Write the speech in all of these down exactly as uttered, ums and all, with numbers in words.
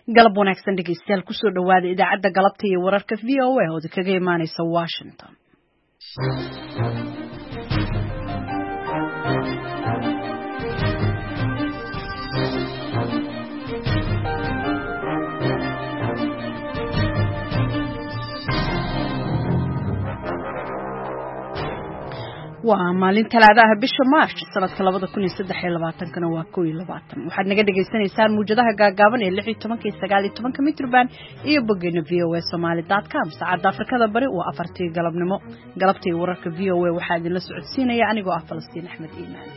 galab wanaagsan dhegeystayaal ku soo dhawaada idaacadda galabta iyo wararka V O A oo kaga imaanaysa Washington. waa maalin talaadaha bisha March sanadka labada kun iyo saddex iyo labaatan kana waa kow iyo labaatan waxaad naga dhageysanaysaan muujadaha gaagaaban ee lix iyo toban iyo sagaal iyo toban mitroband iyo boggeena v o a somali dot com saacada Afrikada bari waa afartii galabnimo galabtii wararka V O A waxaa idin la socodsiinaya anigoo ah Falastiin Axmed Iimaan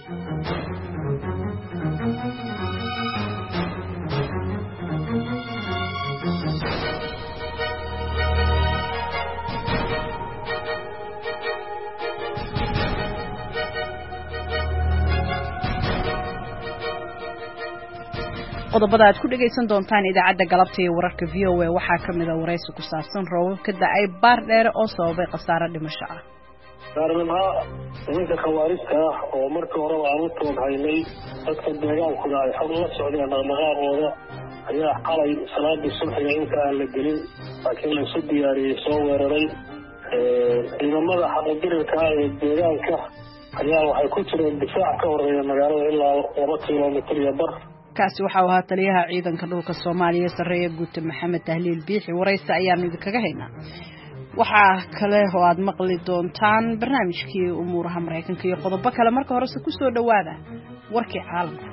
qodobada aad ku dhageysan doontaan idaacadda galabta iyo wararka V O A waxaa kamid ah wareysi ku saabsan roobabka da'ay baar dheer oo sababay khasaare dhimasho ah. Daarnimada ninka khawaarista ah oo markii hore aan u tooghaynay dadka deegaankuna ay xog la socdeen dhaqdhaqaaqooda ayaa qalay salaadii subaxii inta aan la gelin laakiin la soo diyaariyay soo weeraray ciidamada xaqadirirka ee deegaanka ayaa waxay ku jireen difaac ka horeeya magaalada ilaa laba kiiloomitir iyo bar. kaasi waxa uu ahaa taliyaha ciidanka dhulka Soomaaliya sareeya guud Maxamed Tahliil Biixi wareysi ayaan idinkaga haynaa waxa kale oo aad maqli doontaan barnaamijkii umuuraha Mareykanka iyo qodobo kale marka hore ku soo dhawaada warkii caalamka.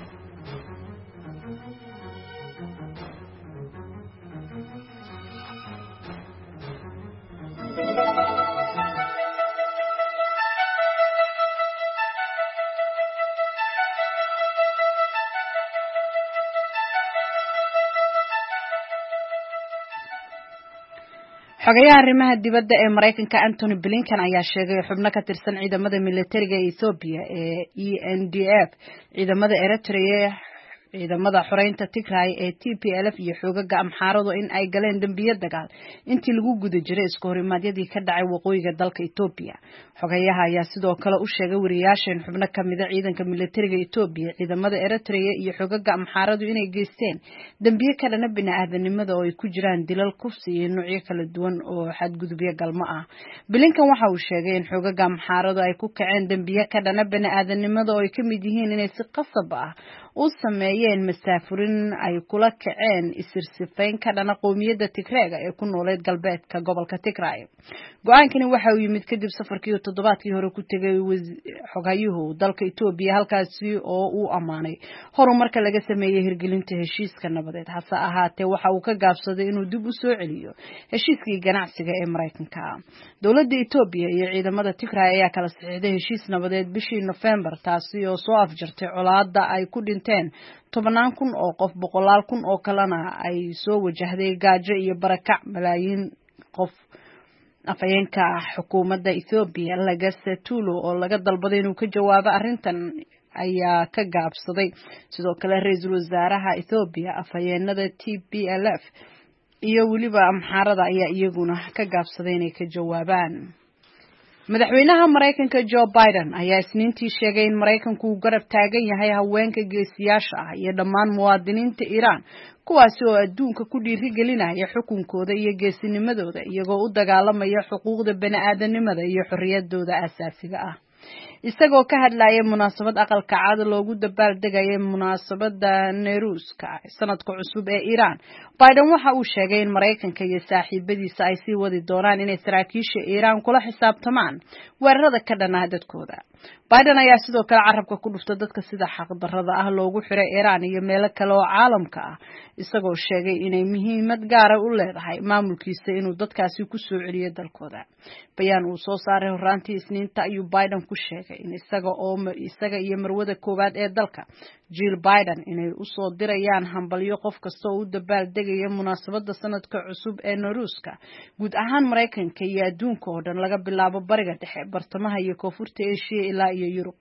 xogayaha arrimaha dibadda ee Mareykanka Anthony Blinken ayaa sheegay xubno ka tirsan ciidamada militariga ee Ethiopia ee E N D F ciidamada Eritrea ciidamada xoreynta Tigray ee T P L F iyo xogaga Amxaaradu in ay galeen dambiyo dagaal intii lagu guda jiray isku horimaadyadii ka dhacay waqooyiga dalka Ethiopia. xogayaha ayaa sidoo kale u sheegay wariyaasha in xubno kamid ah ciidanka militariga Ethiopia ciidamada Eritrea iyo xogaga Amxaaradu inay geysteen dambiyo ka dhan ah bini'aadanimada oo ay ku jiraan dilal kufsi iyo noocyo kala duwan oo xadgudubyo galmo ah. Blinken waxa uu sheegay in xogaga Amxaaradu ay ku kaceen dambiyo ka dhan ah bini'aadanimada oo ay kamid yihiin inay si qasab ah u sameeyeen masaafurin ay kula kaceen isirsifayn ka dhana qowmiyadda Tigreega ee ku nooleed galbeedka gobolka Tigray. go'aankani waxa uu yimid kadib safarkii toddobaadkii hore ku tagay xogayuhu dalka Ethiopia halkaasi oo uu amaanay horumarka laga sameeyay hirgelinta heshiiska nabadeed hase ahaatee waxa uu ka gaabsaday inuu dib u soo celiyo heshiiskii ganacsiga ee Mareykanka. dowladda Ethiopia iyo ciidamada Tigray ayaa kala saxiixday heshiis nabadeed bishii November taasi oo soo afjartay colaadda ay ku dhinteen tobanaan kun oo qof boqolaal kun oo kalena ay soo wajahday gaajo iyo barakac malaayiin qof. afayeenka xukuumadda Ethiopia Lagase Tulu oo laga dalbaday inuu ka jawaabo arrintan ayaa ka gaabsaday. sidoo kale ra'iisul wasaaraha Ethiopia afayeenada T P L F iyo waliba Amxaarada ayaa iyaguna ka gaabsaday inay ka jawaabaan. madaxweynaha Mareykanka Joe Biden ayaa isniintii sheegay in Mareykanku uu garab taagan yahay haweenka geesiyaasha ah iyo dhammaan muwaadiniinta Iran kuwaasi oo adduunka ku dhiirigelinaya xukunkooda iyo geesinimadooda iyagoo u dagaalamaya xuquuqda bini'aadanimada iyo xorriyadooda aasaasiga ah. isagoo ka hadlayay munaasabad aqalka cad loogu dabaaldegayay munaasabada Nowruzka sanadka cusub ee Iran. Biden waxa uu sheegay in Mareykanka iyo saaxiibadiisa ay sii wadi doonaan inay saraakiisha Iran kula xisaabtamaan weerarada ka dhan ah dadkooda. Biden ayaa sidoo kale carabka ku dhuftay dadka sida xaq darrada ah loogu xiray Iran iyo meelo kale oo caalamka ah isagoo sheegay inay muhiimad gaar ah u leedahay maamulkiisa inuu dadkaasi ku soo celiyo dalkooda. bayaan uu soo saaray horaantii Isniinta ayuu Biden ku sheegay in isaga oo isaga iyo marwada koowaad ee dalka Jill Biden inay u soo dirayaan hambalyo qof kasta oo u dabaaldegaya munaasabada sanadka cusub ee Nowruzka guud ahaan Mareykanka iyo adduunka oo dhan laga bilaabo bariga dhexe bartamaha iyo koonfurta Asia ilaa iyo Yurub.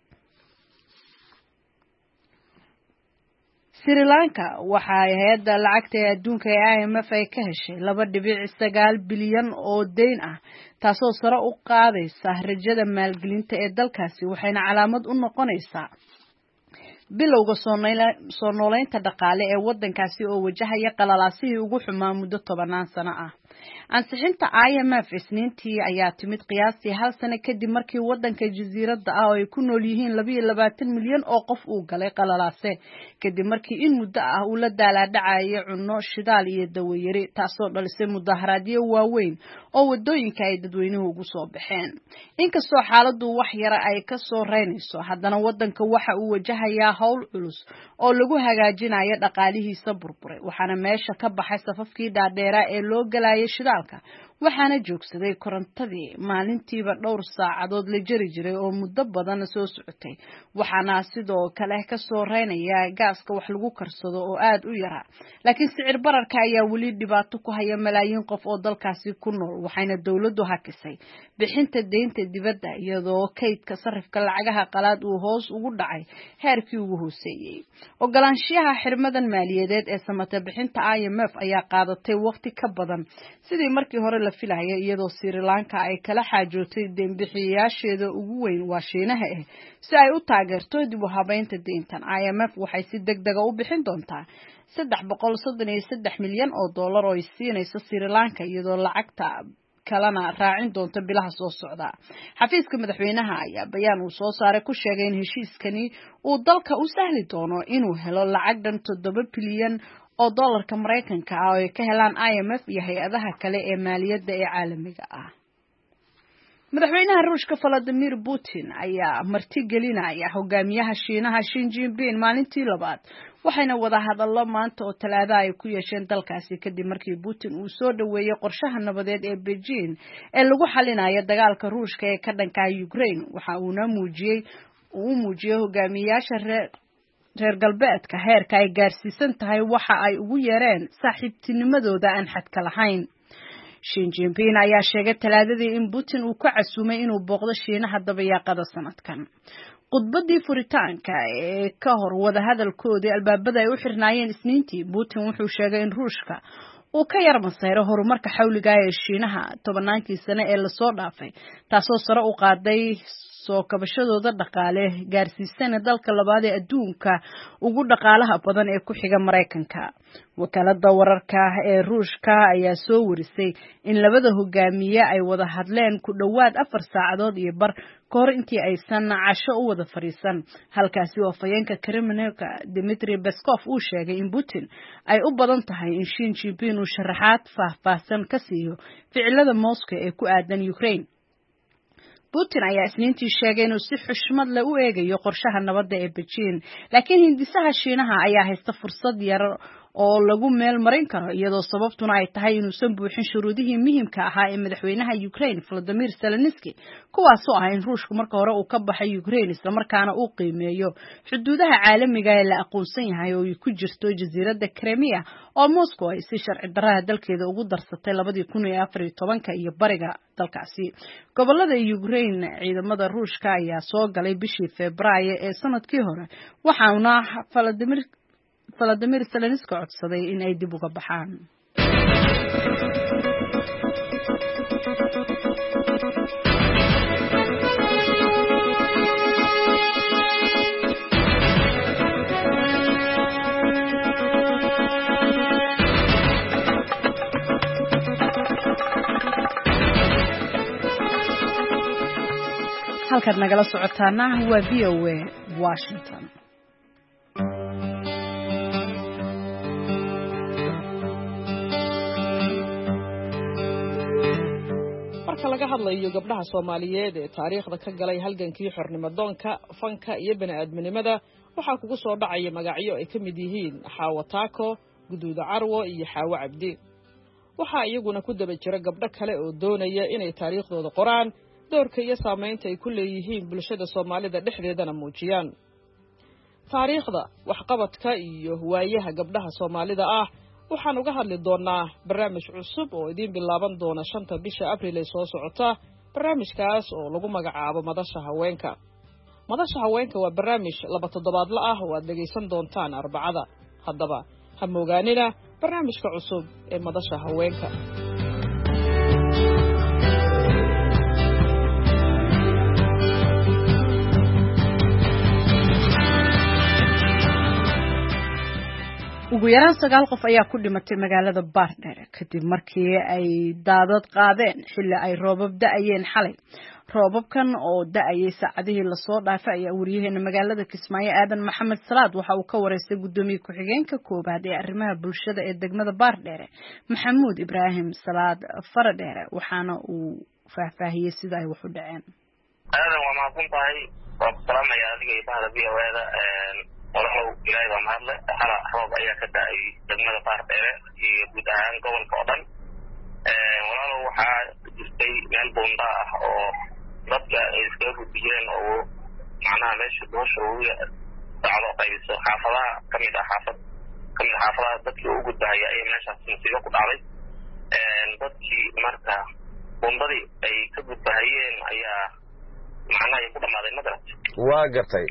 Sri Lanka waxa ay hay'adda lacagta ee adduunka ee I M F ay ka heshay laba dhibic sagaal bilyan oo deyn ah taasoo sare u qaadaysa rajada maalgelinta ee dalkaasi waxayna calaamad u noqonaysaa bilowga soo noolaynta dhaqaale ee waddankaasi oo wajahaya qalalaasihii ugu xumaa muddo tobanaan sano ah. ansixinta I M F isniintii ayaa timid qiyaastii hal sano kadib markii waddanka jasiiradda ah oo ay ku nool yihiin laba iyo labaatan milyan oo qof uu galay qalalaase kadib markii in muddo ah uu la daalaadhacayay cunno shidaal iyo dawayari taasoo dhalisay mudaharaadyo waaweyn oo wadooyinka ay dadweynuhu ugu soo baxeen. inkastoo xaaladdu wax yara ay ka soo reynayso haddana waddanka waxa uu wajahayaa hawl culus oo lagu hagaajinayo dhaqaalihiisa burburay waxaana meesha ka baxay safafkii dhaadheeraa ee loo galayay shidaalka waxaana joogsaday korontadii maalintiiba dhowr saacadood la jari jiray oo muddo badan soo socotay waxaana sidoo kale ka soo reynaya gaaska wax lagu karsado oo aad u yara laakiin sicir bararka ayaa weli dhibaato ku haya malaayiin qof oo dalkaasi ku nool waxayna dawladdu hakisay bixinta deynta dibadda iyadoo kaydka sarifka lacagaha qalaad uu hoos ugu dhacay heerkii ugu hooseeyay. ogolaanshiyaha xirmadan maaliyadeed ee samata bixinta I M F ayaa qaadatay waqti ka badan sidii markii hore la filayay iyadoo Sri Lanka ay kala xaajootay deynbixiyaasheeda ugu weyn waa Shiinaha ah si ay u taageerto dib u habeynta deyntan. I M F waxay si degdeg ah u bixin doontaa saddex boqol soddon iyo saddex milyan oo dollar oo ay siinayso Sri Lanka iyadoo lacagta kalena raacin doonto bilaha soo socda. xafiiska madaxweynaha ayaa bayaan uu soo saaray ku sheegay in heshiiskani uu dalka u sahli doono inuu helo lacag dhan toddoba bilyan oo dollarka Mareykanka ah oo ay ka helaan I M F iyo hay'adaha kale ee maaliyadda ee caalamiga ah. madaxweynaha Ruushka Vladimir Putin ayaa martigelinaya hogaamiyaha Shiinaha Xi Jinping maalintii labaad waxayna wada hadallo maanta oo Talaado ay ku yeesheen dalkaasi kadib markii Putin uu soo dhaweeyay qorshaha nabadeed ee Beijing ee lagu xalinayo dagaalka Ruushka ee ka dhanka ah Ukraine waxa uuna muujiyay uu muujiyay hogaamiyaasha reer reer galbeedka heerka ay gaarsiisan tahay waxa ay ugu yeereen saaxiibtinimadooda aan xadka lahayn. Xi Jinping ayaa sheegay Talaadadii in Putin uu ka casuumay inuu booqdo Shiinaha dabayaaqada sanadkan. khudbadii furitaanka ee ka hor wada hadalkoodii albaabada ay u xirnaayeen isniintii Putin wuxuu sheegay in Ruushka uu ka yar masayro horumarka xawliga ee Shiinaha tobannaankii sano ee la soo dhaafay taasoo sare u qaaday soo kabashadooda dhaqaale gaarsiisana dalka labaad ee adduunka ugu dhaqaalaha badan ee ku xiga Mareykanka. wakaalada wararka ee Ruushka ayaa soo warisay in labada hogaamiye ay wada hadleen ku dhawaad afar saacadood iyo bar kahor intii aysan casho u wada fariisan halkaasi oo afhayeenka Kremlinka Dmitry Peskov uu sheegay in Putin ay u badan tahay in Xi Jinping uu sharaxaad faahfaahsan ka siiyo ficilada Moscow ee ku aadan Ukraine. Putin ayaa isniintii sheegay inuu si xushmad leh u eegayo qorshaha nabadda ee Beijing laakiin hindisaha Shiinaha ayaa haysta fursad yar oo lagu meel marin karo iyadoo sababtuna ay tahay inuusan buuxin shuruudihii muhiimka ahaa ee madaxweynaha Ukraine Volodymyr Zelensky kuwaas oo ah in Ruushku marka hore uu ka baxay Ukraine isla markaana uu qiimeeyo xuduudaha caalamiga ee la aqoonsan yahay oo ay ku jirto jasiiradda Crimea oo Moscow ay si sharci darrada dalkeeda ugu darsatay labadii kun iyo afar iyo tobanka iyo bariga dalkaasi. gobolada Ukraine ciidamada Ruushka ayaa soo galay bishii Febraayo ee sanadkii hore waxaana Volodymyr Volodymyr Zelensky codsaday in ay dib uga baxaan. halkaad nagala socotaana waa V O A Washington. laga hadlayo gabdhaha Soomaaliyeed ee taariikhda ka galay halgankii xornimo-doonka fanka iyo bani'aadminimada waxaa kugu soo dhacaya magacyo ay ka mid yihiin Xaawo Taako, Guduuda Carwo iyo Xaawo Cabdi. waxaa iyaguna ku daba jira gabdho kale oo doonaya inay taariikhdooda qoraan doorka iyo saameynta ay ku leeyihiin bulshada Soomaalida dhexdeedana muujiyaan. taariikhda waxqabadka iyo waayaha gabdhaha Soomaalida ah waxaan uga hadli doonaa barnaamij cusub oo idin bilaaban doona shanta bisha Abriil ee soo socota. barnaamijkaas oo lagu magacaabo Madasha Haweenka. Madasha Haweenka waa barnaamij laba toddobaadle ah oo aad dhageysan doontaan Arbacada. haddaba ha moogaanina barnaamijka cusub ee Madasha Haweenka. ugu yaraan sagaal qof ayaa ku dhimatay magaalada Baardheere kadib markii ay daadad qaadeen xilli ay roobab da'ayeen xalay. roobabkan oo da'ayay saacadihii la soo dhaafay ayaa wariyaheena magaalada Kismaayo Aadan Maxamed Salaad waxa uu ka wareystay gudoomiye ku-xigeenka koobaad ee arrimaha bulshada ee degmada Baardheere Maxamuud Ibraahim Salaad Faradheere waxaana uu faahfaahiyay sida ay wax u dhaceen. aadan waa mahadsantahay waa salaamaya adiga iyo bahda V O A-da walaalow ilaahay baa mahadle hala roob ayaa ka da'ay degmada Baardheere iyo guud ahaan gobolka oo dhan walaalow waxaa jirtay meel buunda ah oo dadka ay iskaga gudbiyeen oo macnaha meesha doosha ugu dacdo qaybiso xaafadaha ka mid ah xaafad ka mid ah xaafadaha dadkii ugu gudbahaya ayay meeshaas musiibo ku dhacday dadkii marka buundadii ay ka gudbahayeen ayaa macnaha ay ku dhammaaday magarat waa gartay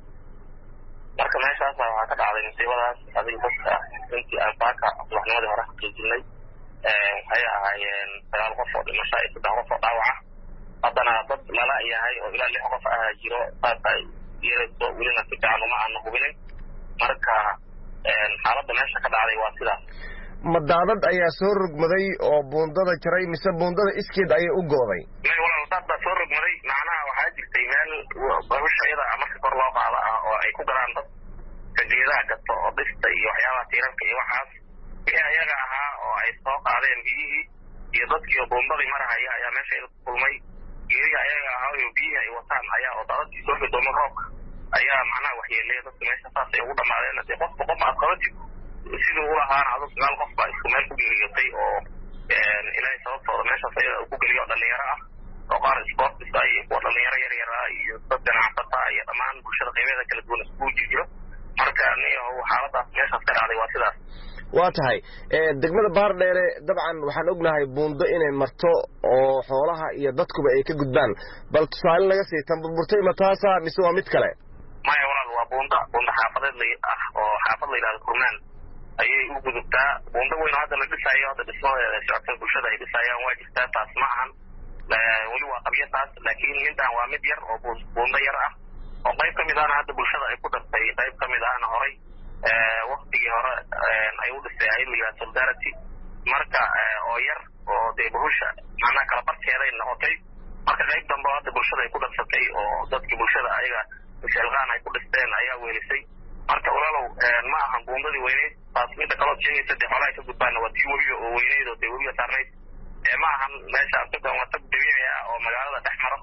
marka meeshaas waxaa ka dhacday musiibadaas adiga dadka intii aan saaka subaxnimadii hore xaqiijinay waxay ahaayeen sagaal qof oo dhimasho iyo saddex qof oo dhaawaca haddana dad lala yahay oo ilaa lix qof ah jiro saas ay yeelayso welina si fiican uma aana hubinin marka xaaladda meesha ka dhacday waa sidaas. ma daadad ayaa soo rogmaday oo buundada jaray mise buundada iskeed ayay u gooday? may walaal daad baa soo rogmaday macnaha waxaa jirtay meel bahusha iyada marka kor loo qaado ah oo ay ku galaan dad kajeedaha gato oo dhista iyo waxyaabaha tiirarka iyo waxaas wixii ayaga ahaa oo ay soo qaadeen biyihii iyo dadkii buundadii marahaya ayaa meesha iyada ku kulmay geerihi ayaga ahaa iyo biyihii ay wataan ayaa oo daadadkii soo gadoomo roobka ayaa macnaha waxyeelaya dadka meesha saas ay ugu dhammaadeen hadee qofka qof aad kala jiro siduu u lahaana adu sagaal qof baa isku meel ku geeriyotay oo ilaahay sababtooda meeshaas ayada uu ku geliyo dhalinyaro ah oo qaar sportis ah iyo kuwa dhalinyaro yar yar ah iyo dad ganacsata iyo dhammaan bulshada qaybeeda kala duwan iskugu jiro marka niyo xaaladaas meeshaas ka dhacday waa sidaas. waa tahay degmada Baardheere dabcan waxaan ognahay buundo inay marto oo xoolaha iyo dadkuba ay ka gudbaan bal tusaale laga sii tan burburtay ma taasa mise waa mid kale? maya walaal waa buunda buunda xaafadeed ah oo xaafad la yidhahdo Kurmaan ayay u gudubtaa buunda weyn oo hadda la dhisaayo hadda dhismadeeda socodka bulshada ay dhisayaan waa jirtaa taas ma ahan weli waa qabyo taas laakiin midaan waa mid yar oo buunda yar ah oo qayb ka mid ahna hadda bulshada ay ku dartay qayb ka mid ahna horay waktigii hore ay u dhisay hay la yidhahdo solidarity marka oo yar oo dee bahusha macnaha kala barkeeday noqotay marka qayb dambe oo hadda bulshada ay ku darsatay oo dadkii bulshada ayaga misheelqaan ay ku dhisteen ayaa weelisay marka walaalow ma ahan buundadii weyneyd taas midda kaloo sheegaysa dee xoolaha ka gudbaana waa tii webiga oo weyneyd oo dee webiga saarnayd ma ahan meesha asagan waa tag dabiici ah oo magaalada dhex maro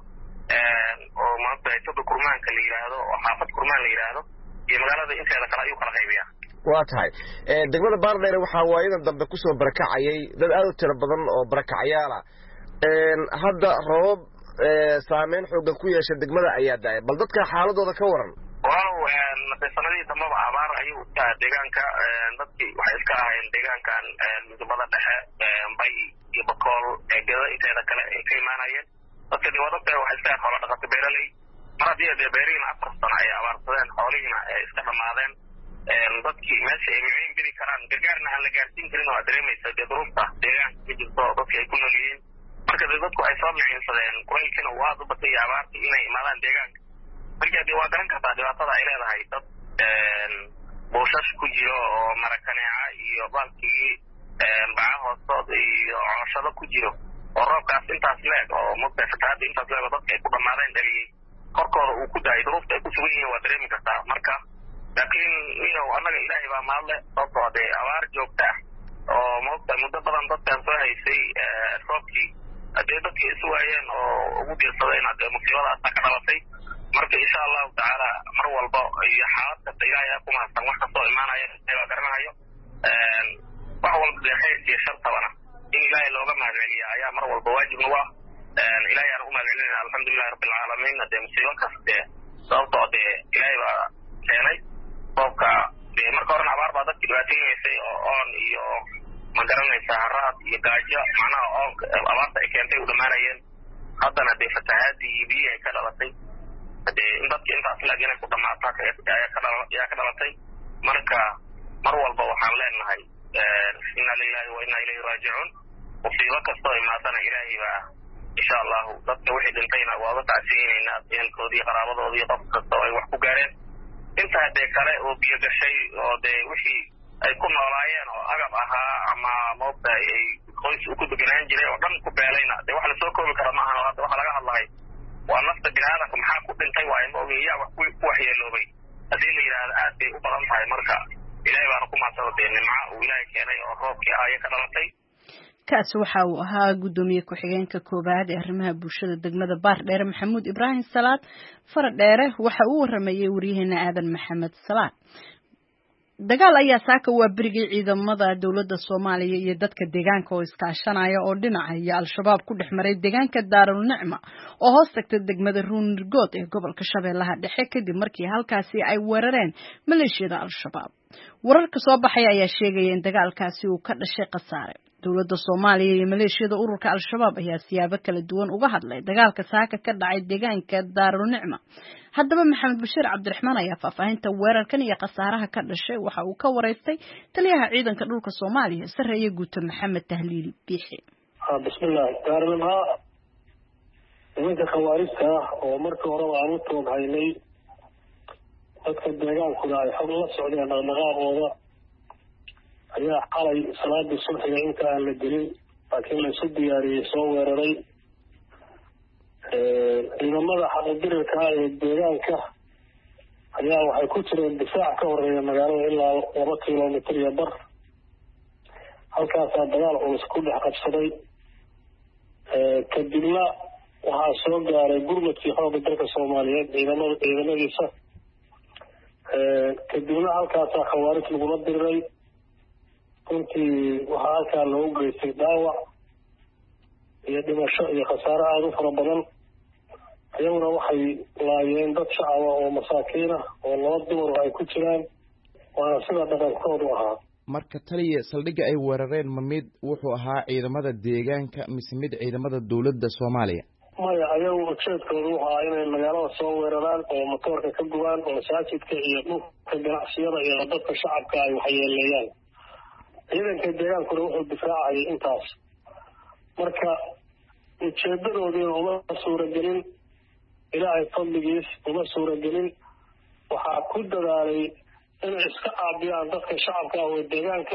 oo maanta toga kurmaanka la yidhaahdo oo xaafad kurmaan la yidhaahdo iyo magaalada inteeda kale ayuu kala qaybiyaa. waa tahay degmada Baardheere waxaa waayadan dambe kusoo barakacayay dad aad u tiro badan oo barakacayaal ah hadda roobab saameyn xoogan ku yeesha degmada ayaa daaya bal dadka xaaladooda ka waran. walaalow sanadihii dambaba abaar ayuu tahay deegaanka dadkii waxay iska ahaayeen deegaankan midnimada dhexe bay iyo bakool eegada inteeda kale ay ka imaanayeen dadka diwadada waxay iska xoolo dhaqato beeraley mar haddii dee beerihiina afar sano ay abaarsadeen xoolihiina ay iska dhammaadeen dadkii meesha ay miciin geli karaan gargaarna aan la gaarsiin karin oo aad dareemaysa dee duruufta deegaanka ka jirto oo dadki ay ku nool yihiin marka dee dadku ay soo miciinsadeen kulaylkina uu aad u batay iyo abaartii inay imaadaan deegaanka marka dee waa garan kartaa dhibaatada ay leedahay dad buushash ku jiro oo marakaneeca iyo baalkii baca hoostood iyo cooshado ku jiro oo roobkaas intaas leeg oo mugta fatahaadda intaas leeg oo dadka ay ku dhammaadeen dhaliyey korkooda uu ku daayay duruufta ay ku sugan yihiin waa dareemi kartaa marka laakiin niyow annaga ilaahay baa mahadle sababtoo dee abaar joogta ah oo maogta muddo badan dadkan soo haysay roobkii haddee dadkii isu waayeen oo ugu diirsadeen haddee musiibadaasa ka dhalatay marka insha allahu tacaala mar walba iyo xaalad kasta ilaahay aa ku mahadsan wax kastoo imaanaya baa garanahayo wax walba dee khayr iyo shartabana in ilaahay looga mahadceliya ayaa mar walba waajib nagu ah ilaahay aan ugu mahadcelinayna alxamdulilahi rabbilcaalamiin dee musiibo kas dee sababtoo dee ilaahay baa keenay roobka dee marka horena abaar baa dadki dhibaateynaysay oo oon iyo ma garanaysa haraad iyo gaajo macnaha oonka abaarta ay keentay u dhammaanayeen haddana dee fatahaadii iyo biyihii ay ka dhalatay dee in dadki intaas laag inay ku dhammaataa ayaa ka dhalatay marka mar walba waxaan leenahay inna lillahi wa inna ilayhi raajicuun musiibo kastoo imaadana ilaahay baa insha allahu dadka wixii dhintayna waa uga tacsiyeynayna ehelkoodii qaraabadoodii qof kasta oo ay wax ku gaareen intaa dee kale oo biyo gashay oo dee wixii ay ku noolaayeen oo agab ahaa ama moobta ay qoys ku deganaan jiray oo dhan ku beelayna dee wax la soo koobi kara maaha hadda waxa laga hadlahay waa nafta bini'aadamka maxaa ku dhintay waaye ma ogeeyaa wax ku waxyeeloobay haddii la yidhaahdo aad bay u badan tahay marka ilaahay baana ku maadsada dee nimca uu ilaahay keenay oo roobkii ahaye ka dhalatay kaasi waxa uu ahaa gudoomiye ku-xigeenka koobaad ee arrimaha bulshada degmada Baardheere Maxamuud Ibraahim Salaad Faradheere waxa uu waramayay wariyaheena Aadan Maxamed Salaad dagaal ayaa saaka waa birigii ciidamada dawladda Soomaaliya iyo dadka deegaanka oo iskaashanaya oo dhinaca al-shabaab ku dhexmaray deegaanka Daarul Nicma oo hoos tagta degmada Ruunirgood ee gobolka Shabeellaha Dhexe kadib markii halkaasi ay weerareen maleeshiyada al-shabaab wararka soo baxay ayaa sheegaya in dagaalkaasi uu ka dhashay khasaare dawladda Soomaaliya iyo maleeshiyada ururka al-shabaab ayaa siyaabo kala duwan uga hadlay dagaalka saaka ka dhacay deegaanka Daarul Nicma haddaba Maxamed Bashiir Cabdiraxmaan ayaa faahfaahinta weerarkan iyo khasaaraha ka dhashay waxa uu ka wareystay taliyaha ciidanka dhulka Soomaaliya Sareeye Guuto Maxamed Tahliili Biixi bismillah Daarul Nicma nimanka khawaarista oo markii hore aan u tooghaynay dadka deegaanku ay xog la socdeen dhaqdhaqaaqooda ayaa xalay salaadii subaxiga inta aan la gelin laakiin la isu diyaariyey soo weeraray ciidamada xaqadirirka ee deegaanka ayaa waxay ku jireen difaac ka horeeya magaalada ilaa laba kilomitir iyo bar halkaasaa dagaal culus ku dhex qabsaday kadibna waxaa soo gaaray gurmadkii xoogga dalka Soomaaliyeed ciidamada ciidamadiisa kadibna halkaasaa khawaarij lagula diriray runtii waxaa halkaa loogu geystay dhaawac iyo dhimasho iyo khasaare aada u fara badan iyaguna waxay laayeen dad shacaba oo masaakiin ah oo laba dumar ay ku jiraan waana sida dhaqankoodu ahaa marka taliya saldhigga ay weerareen ma mid wuxuu ahaa ciidamada deegaanka mise mid ciidamada dawladda Soomaaliya maya ayagu ujeedkoodu wuxuu ahaa inay magaalada soo weeraraan oo matoorka ka gubaan oo masaajidka iyo dhulka ganacsiyada iyo dadka shacabka ay waxyeeleeyaan ciidanka deegaankuna wuxuu difaacayay intaas marka ujeedadoodiina uma suuragelin ilaahay fadligiis uma suuragelin waxaa ku dadaalay inay iska caabiyaan dadka shacabka ah oo deegaanka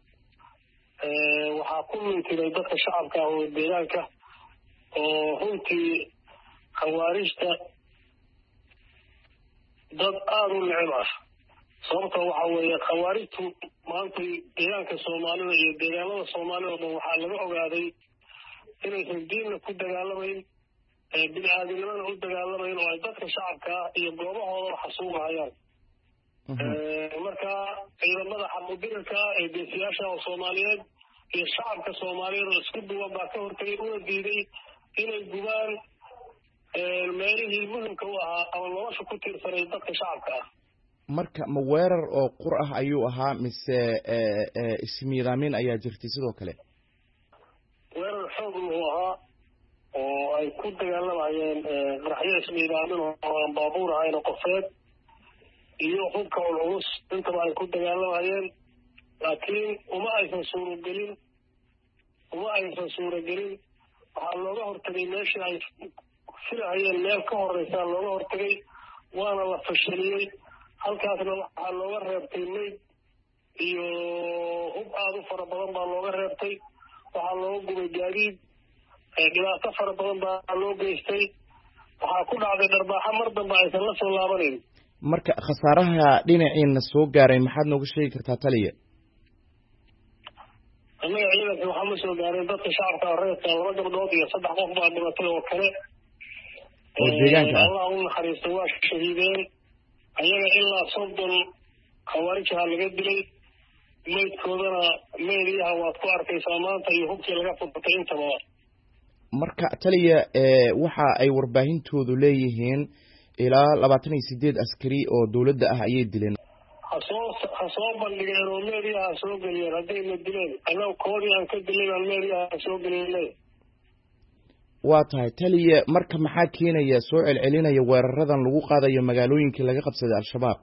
waxaa ku mintiday dadka shacabka ah oo deegaanka oo runtii khawaarijta dad aada u neceb ah sababta waxa weeye khawaarijtu maanta deegaanka Soomaalida iyo deegaanada Soomaalida oo waxaa laga ogaaday inaysan diinna ku dagaalamayn bini'aadanimada u dagaalamayn oo ay dadka shacabka iyo goobahooda xasuuqayaan marka ciidamada xaqadirirka ee geesiyaasha Soomaaliyeed iyo shacabka Soomaaliyeed oo isku duwan baa ka hortagay una diiday inay gubaan meelihii muhiimka u ahaa ama nolosha ku tiirsanay dadka shacabka ah marka ma weerar oo qur ah ayuu ahaa mise ismiidaamin ayaa jirtay sidoo kale weerar xoog uu ahaa oo ay ku dagaalamayeen qaraxyo ismiidaamin oo aan baabuur ahayn qofeed iyo hubka culus intaba ay ku dagaalamayeen laakiin uma aysan suuragelin uma aysan suuragelin waxaa looga hortagay meeshii ay filahayeen meel ka horeysaa looga hortagay waana la fashiliyey halkaasna waxaa looga reebtay mayd iyo hub aada u fara badan baa looga reebtay waxaa looga gubay gaadiid dhibaato fara badan baa loo geystay waxaa ku dhacday dharbaaxo mar dambe aysan la soo laabanayn marka khasaaraha dhinaciina soo gaaray maxaad nooga sheegi kartaa taliya annaga ciidanka waxaa ma soo gaareen dadka shacabka reerka laba gabdhood iyo saddex qof baa dhimatay oo kale oo deegaanka ah allah u naxariistay waa shahiideen ayaga ilaa soddon khawaarijaha laga dilay maydkoodana meediyaha waad ku arkaysaa maanta iyo hubkii laga furtay intaba marka taliya waxa ay warbaahintoodu leeyihiin ilaa labaatan iyo sideed askari oo dawladda ah ayay dileen hasoo ha soo bandhigeen oo meediyaha soo geliyeen haddayna dileen annaga koodii aan ka dilay baan meediyaha soo geliyey waa tahay taliya marka maxaa keenaya soo celcelinaya weeraradan lagu qaadayo magaalooyinkii laga qabsaday al-shabaab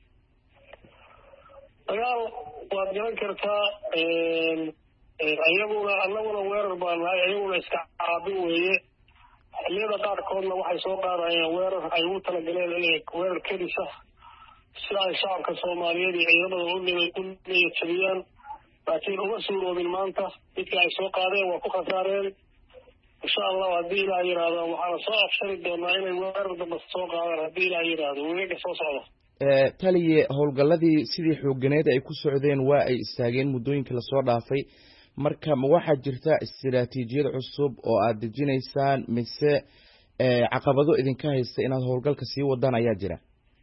dagaal waad garan kartaa iyaguna annaguna weerar baan nahay iyaguna iska caabin weeye xilliyada qaarkoodna waxay soo qaadayeen weerar ay ugu talagaleen inay weerar kedisa sida ay shacabka soomaaliyeed iyo ciidamada u niyadjabiyaan laakiin uma suuroobin maanta midkii ay soo qaadeen waa ku khasaareen insha allahu haddii ilaah yidhaahdo waxaana soo afshari doonaa inay weerar damba soo qaadaan haddii ilaah yidhaahdo weega soo socda taliye howlgalladii sidii xooganeed ay ku socdeen waa ay istaageen muddooyinkii lasoo dhaafay marka ma waxaa jirta istiraatiijiyad cusub oo aad dejinaysaan mise caqabado idinka haysta inaad howlgalka sii wadaan ayaa jira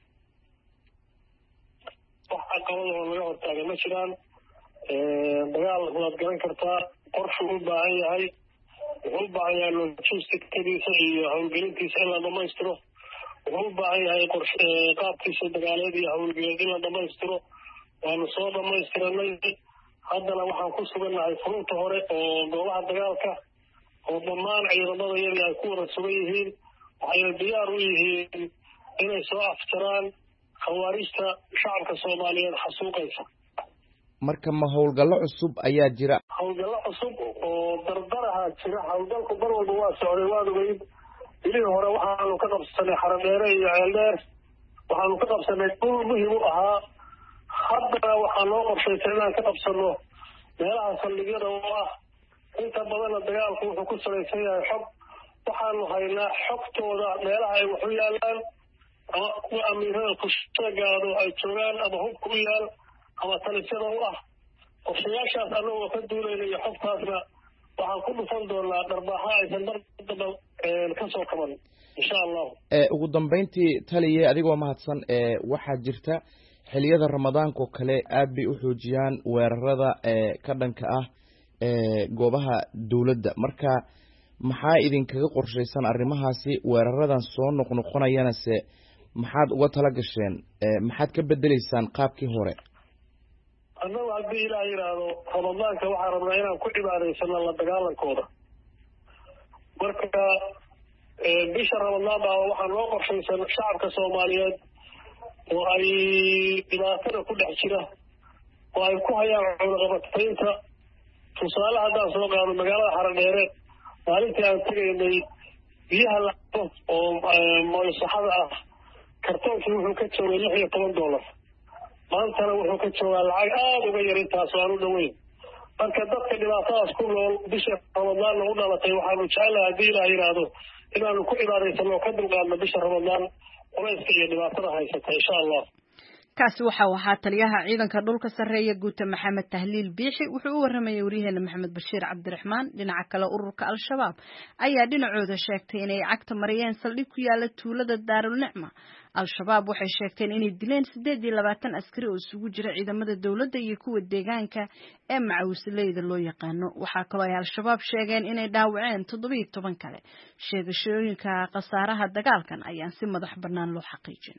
wax caqabado oo laga hortaaga ma jiraan dagaal waad garan kartaa qorshu u baahan yahay wuxuu u baahan yahay logisticadiisa iyo howlgelintiisa in la dhamaystiro wuxuu u baahan yahay qaabkiisa dagaaleed iyo howlgeleed in la dhamaystiro waanu soo dhamaystiranay haddana waxaan ku sugannahay furunta hore oo goobaha dagaalka oo dhammaan ciidamada yadii ay ku wada sugan yihiin waxayna diyaar u yihiin inay soo afjaraan khawaarijta shacabka soomaaliyeed xasuuqaysa marka ma howlgallo cusub ayaa jira howlgallo cusub oo dardaraha jira howlgalku mar walba waa socday waad ogeyd bilihii hore waxaanu ka qabsanay xaradheere iyo ceeldheer waxaanu ka qabsanay dhul muhim u ahaa haddana waxaa noo qorshaysa inaan ka qabsano meelaha saldhigyada oo ah inta badanna dagaalku wuxuu ku salaysan yahay xog waxaanu haynaa xogtooda meelaha ay wax u yaalaan ama kuwa amiirada kusheegaado ay joogaan ama hubka u yaal ama talisyada u ah qorshayaashaas anagoo ka duulayna iyo xogtaasna waxaan ku dhufan doonaa dharbaaxa aysan dardaba ka soo kaban insha allahu ugu dambeyntii taliye adigoo mahadsan waxaa jirta xiliyada ramadaanka oo kale aad bay u xoojiyaan weerarada ka dhanka ah goobaha dowladda marka maxaa idinkaga qorshaysan arrimahaasi weeraradan soo noqnoqonayana se maxaad uga tala gasheen maxaad ka bedeleysaan qaabkii hore annagu haddii ilaah yidhaahdo ramadaanka waxaan rabnaa inaan ku cibaadaysano la dagaalankooda marka bisha ramadaan baa waxaa noo qorshaysan shacabka soomaaliyeed oo ay dhibaatada ku dhex jira oo ay ku hayaan cunaqabataynta tusaale haddaan soo qaado magaalada xaradheere maalintii aan tegaynay biyaha lacabo oo moysaxada ah kartoonkii wuxuu ka joogay lix iyo toban dollar maantana wuxuu ka joogaa lacag aada uga yar intaas aan u dhaweyn marka dadka dhibaatadaas ku nool bisha ramadaanna u dhalatay waxaanu jecelahay haddii ilaah yidhaahdo inaanu ku cibaadaysano ka dulqaadno bisha ramadaan culayska iyo dhibaatada haysata insha allah kaasi waxa uu ahaa taliyaha ciidanka dhulka sarreeya guuta maxamed tahliil biixi wuxuu u waramayay wariyaheena maxamed bashiir cabdiraxmaan dhinaca kale ururka al-shabaab ayaa dhinacooda sheegtay inay cagta mariyeen saldhig ku yaala tuulada daarulnicma al-shabaab waxay sheegteen inay dileen siddeed iyo labaatan askari oo isugu jira ciidamada dowladda iyo kuwa deegaanka ee macawisleyda loo yaqaano waxaa kaloo ay al-shabaab sheegeen inay dhaawaceen toddobiyo toban kale sheegashooyinka khasaaraha dagaalkan ayaan si madax bannaan loo xaqiijin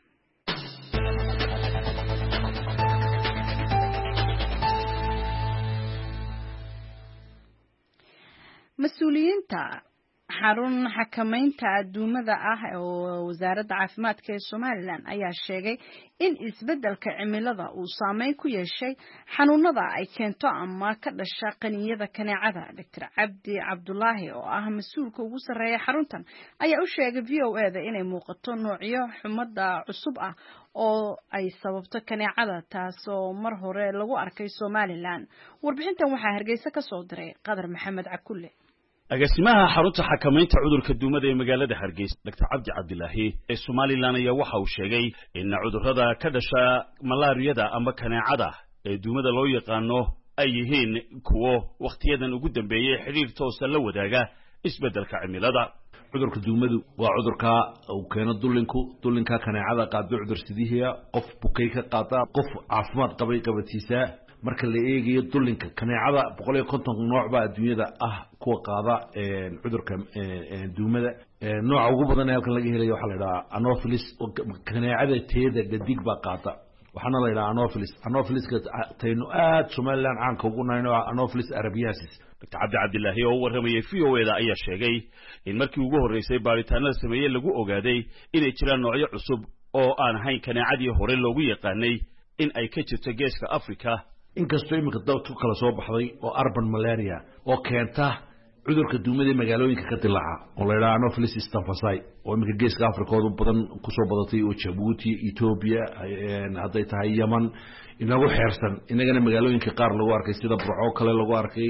mas-uuliyiinta xarun xakamaynta adduumada ah oo wasaaradda caafimaadka ee somalilan ayaa sheegay in isbeddelka cimilada uu saameyn ku yeeshay xanuunada ay keento ama ka dhasha qaniinyada kaneecada doctor cabdi cabdulaahi oo ah mas-uulka ugu sarreeya xaruntan ayaa u sheegay v o e da inay muuqato noocyo xumada cusub ah oo ay sababto kaneecada taasoo mar hore lagu arkay somalilan warbixintan waxaa hargeysa ka soo diray qadar maxamed cakulle agaasimaha xarunta xakamaynta cudurka duumada ee magaalada hargeysa doctor cabdi cabdilaahi ee somalilan ayaa waxa uu sheegay in cudurrada ka dhasha malaariyada ama kaneecada ee duumada loo yaqaano ay yihiin kuwo wakhtiyadan ugu dambeeyey xidhiir toosa la wadaaga isbeddelka cimilada cudurka duumadu waa cudurka uu keeno dullinku dullinka kaneecada qaado cudur sidihiya qof bukay ka qaada qof caafimaad qabay qabatiisa marka la eegayo dullinka kaneecada boqol iyo konton nooc baa adduunyada ah kuwa qaada cudurka duumada nooca ugu badan ee halkan laga helayo waxaa la yidhahaa anopheles kaneecada teeda dhadig baa qaata waxaana la yidhaha anopheles anopheleska taynu aad somaliland caanka ugu nahayno anopheles arabiasis doctor cabdi cabdilaahi oo u warramayay v o e da ayaa sheegay in markii ugu horreysay baaritaanada sameeye lagu ogaaday inay jiraan noocyo cusub oo aan ahayn kaneecadii hore loogu yaqaanay in ay ka jirto geeska africa inkastoo iminka dadku kala soo baxday oo urban malaria oo keenta cudurka duumada magaalooyinka ka dilaaca oo la yiraahdo Anopheles staphylococcus oo imika geeska Afrika oo badan ku soo badatay oo Djibouti, Ethiopia, haday tahay Yemen inagu xeersan inagana magaalooyinka qaar lagu arkay sida Burco kale lagu arkay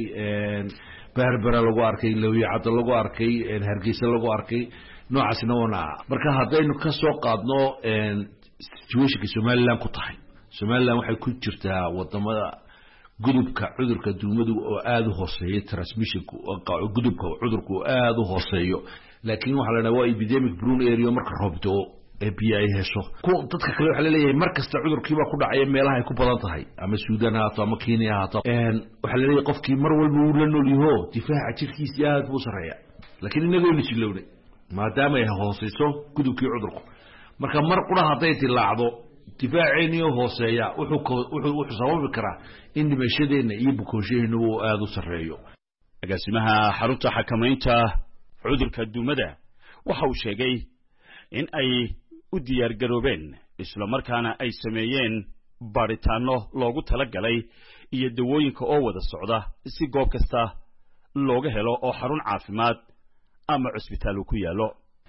Berbera lagu arkay Lawiyacad lagu arkay Hargeysa lagu arkay noocaasna wana marka hadaynu ka soo qaadno situationka Somaliland ku tahay Somaliland waxay ku jirtaa wadamada gudubka cudurka duumadu oo aad u hooseeyo transmissionku oo gudubka cudurku aad u hooseeyo laakiin waxa la yiraahdaa waa epidemic prone area marka roobto ee biyo ay hesho ku dadka kale waxa la leeyahay markasta cudurkiiba ku dhacay meelaha ay ku badan tahay ama Suudaan haato ama Kenya haato een waxa la leeyahay qofkii mar walba uu la nool yahay difaaca jirkiisa aad u sareeya laakiin inagu aynu jilownay maadaama ay hooseyso gudubkii cudurku marka mar qura haday tilaacdo difaaciiniyo hooseeya wuxuu wuxuu sababi karaa in dhimashadeena iyo bukoonsheena uu aad u sareeyo agaasimaha xarunta xakamaynta cudurka duumada waxa uu sheegay in ay u diyaar garoobeen isla markaana ay sameeyeen baaritaano loogu talagalay iyo dawooyinka oo wada socda si goob kasta looga helo oo xarun caafimaad ama cusbitaal ku yaalo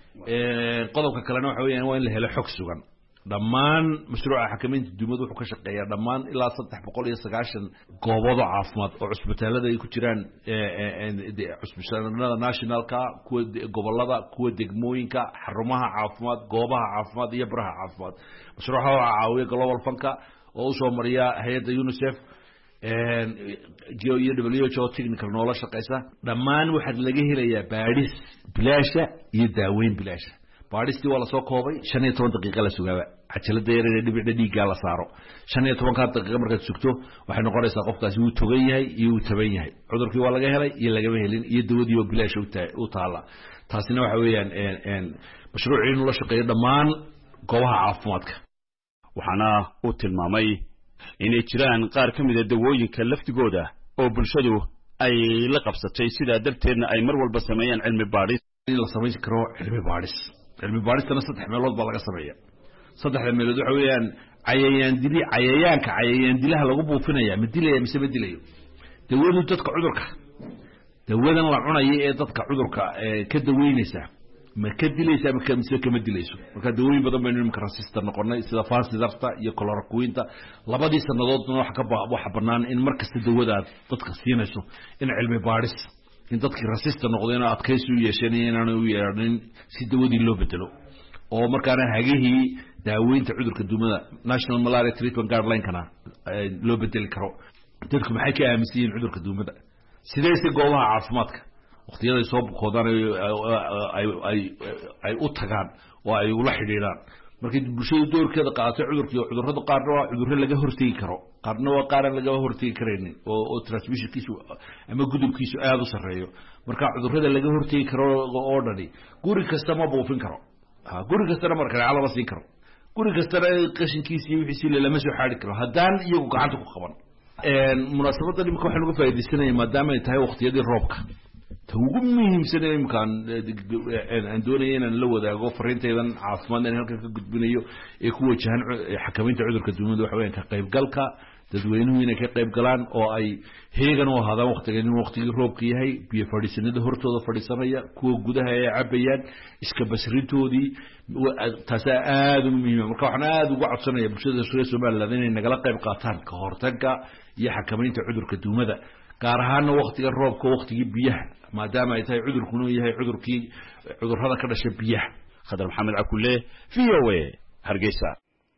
ee qodobka kalena waxa weeyaan waa in la helo xog sugan dhammaan mashruuca xakamaynta duumada wuxuu ka shaqeeyaa dhammaan ilaa saddex boqol iyo sagaashan goobood caafimaad oo cusbitaalada ay ku jiraan ee cusbitaalada nationalka kuwa gobolada kuwa degmooyinka xarumaha caafimaad goobaha caafimaad iyo baraha caafimaad mashruuca waxa caawiya global funka oo soo mariya hay'adda UNICEF een G W H O technical noola shaqeysa dhammaan waxa laga helayaa baadhis bilaasha iyo daaweyn bilaasha baadhisti wala soo koobay shan iyo toban daqiiqo la sugaaba cajalada yar ee dhibicda dhiigga la saaro shan iyo toban daqiiqo markaad sugto waxay noqonaysaa qofkaasi uu togan yahay iyo uu taban yahay cudurkii waa laga helay iyo laga helin iyo dawadii oo bilaash u taala taasina waxa weeyaan een een mashruuciinu la shaqeeyo dhammaan goobaha caafimaadka waxaana uu tilmaamay inay jiraan qaar ka mid ah dawooyinka laftigooda oo bulshadu ay la qabsatay sida darteedna ay mar walba sameeyaan cilmi baadhis in la sameeyo karo cilmi baadhis cilmi baadhistana saddex meelood baa laga sameeyaa saddexda meelood waxa weeyaan cayayaan dili cayayaanka cayayaan dilaha lagu buufinayaa ma dilaya mise ma dilayo dawadu dadka cudurka dawadan la cunayo ee dadka cudurka ka daweynaysa ma ka dilaysa ma ka mise kama dilayso marka dawooyin badan baynu imka resistor noqonay sida fasidarta iyo chloroquine labadii sanadoodna wax ka wax banaan in markasta dawada dadka siinayso in cilmi baadhis in dadkii resistor noqdeen adkaysi u yeesheen inaan u yeerin si dawadii loo bedelo oo markaana hagihii daaweynta cudurka duumada National Malaria Treatment Guideline kana loo bedeli karo dadku maxay ka aaminsan yihiin cudurka duumada sidee si goobaha caafimaadka waqtiyada soo bukoodaan ay ay ay u tagaan oo ay ula xiriiraan markii bulshada doorkeeda qaadatay cudurkii cudurrada qaarna waa cudurro laga hortagi karo qaarna waa qaar laga hortagi kareen oo oo transmissionkiisu ama gudubkiisu aad u sareeyo marka cudurrada laga hortagi karo oo dhani guri kasta ma buufin karo ha guri kasta marka calama siin karo guri kasta qashinkiisa iyo wixii si lama soo xaari karo hadaan iyagu gacanta ku qaban een munaasabada nimka waxaan uga faa'iideysanayaa maadaama ay tahay waqtiyadii roobka ugu muhiimsan ee imkaan aan doonayay inaan la wadaago fariintaydan caafimaad in halka ka gudbinayo ee ku wajahan xakamaynta cudurka duumada waxa weeyaan ka qaybgalka dadweynuhu inay ka qayb galaan oo ay heegan u ahaadaan waqtiga in waqtigii roobka yahay biyo fadhiisanada hortooda fadhiisanaya kuwa gudaha ay cabayaan iska basrintoodii taas aad u muhiim ah marka waxaan aad ugu codsanayaa bulshada reer Soomaaliland inay nagala qayb qaataan ka hortagga iyo xakamaynta cudurka duumada gaar ahaan waqtiga roobka waqtigii biyaha maadaama ay tahay cudurkuna yahay cudurkii cudurrada ka dhashay biyaha Khadar Maxamed Akule V O A Hargeysa